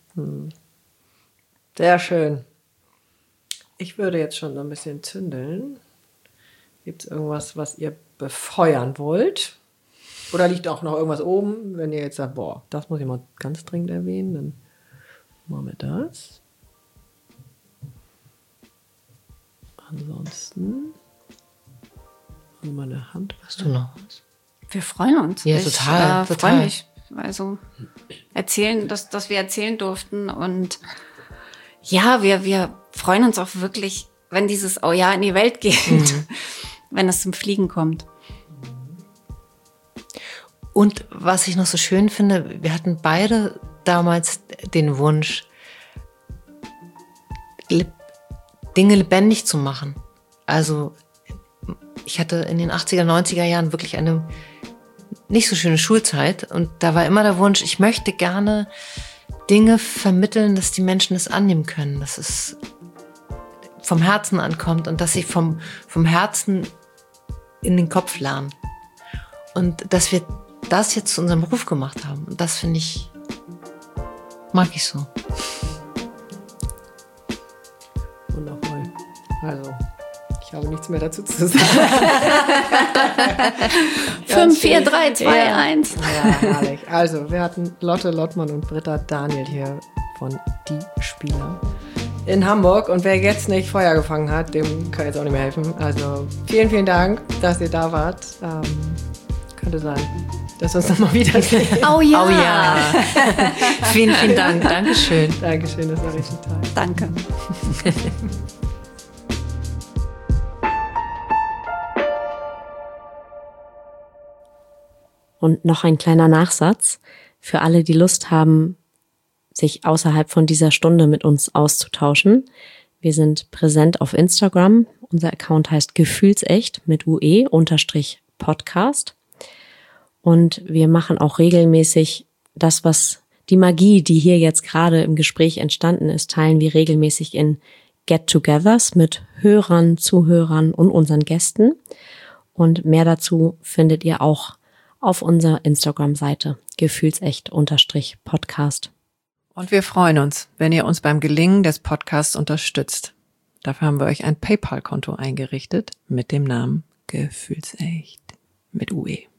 Sehr schön. Ich würde jetzt schon so ein bisschen zündeln. Gibt es irgendwas, was ihr befeuern wollt? Oder liegt auch noch irgendwas oben, wenn ihr jetzt sagt, boah, das muss ich mal ganz dringend erwähnen, dann machen wir das. Ansonsten also meine Hand. Hast du noch was? Wir freuen uns. Ja, ich total. freue mich. Also erzählen, dass wir erzählen durften. Und ja, wir freuen uns auch wirklich, wenn dieses Oh ja in die Welt geht, wenn es zum Fliegen kommt. Und was ich noch so schön finde, wir hatten beide damals den Wunsch, Dinge lebendig zu machen. Also ich hatte in den 80er, 90er Jahren wirklich eine nicht so schöne Schulzeit und da war immer der Wunsch, ich möchte gerne Dinge vermitteln, dass die Menschen es annehmen können, dass es vom Herzen ankommt und dass sie vom Herzen in den Kopf lernen. Und dass wir das jetzt zu unserem Beruf gemacht haben. Und das finde ich, mag ich so. Wundervoll. Also, ich habe nichts mehr dazu zu sagen. 5, 4, 3, 2, 1. Ja, herrlich. Also, wir hatten Lotte Lottmann und Britta Daniel hier von Die Spieler in Hamburg. Und wer jetzt nicht Feuer gefangen hat, dem kann jetzt auch nicht mehr helfen. Also, vielen, vielen Dank, dass ihr da wart. Könnte sein, dass wir uns nochmal wiedersehen. Oh ja. Oh ja. Vielen, vielen Dank. Dankeschön. Dankeschön, das war richtig toll. Danke. Und noch ein kleiner Nachsatz für alle, die Lust haben, sich außerhalb von dieser Stunde mit uns auszutauschen. Wir sind präsent auf Instagram. Unser Account heißt gefühlsecht mit UE_Podcast. Und wir machen auch regelmäßig das, was die Magie, die hier jetzt gerade im Gespräch entstanden ist, teilen wir regelmäßig in Get-togethers mit Hörern, Zuhörern und unseren Gästen. Und mehr dazu findet ihr auch auf unserer Instagram-Seite gefühlsecht_Podcast. Und wir freuen uns, wenn ihr uns beim Gelingen des Podcasts unterstützt. Dafür haben wir euch ein PayPal-Konto eingerichtet mit dem Namen Gefühlsecht mit UE.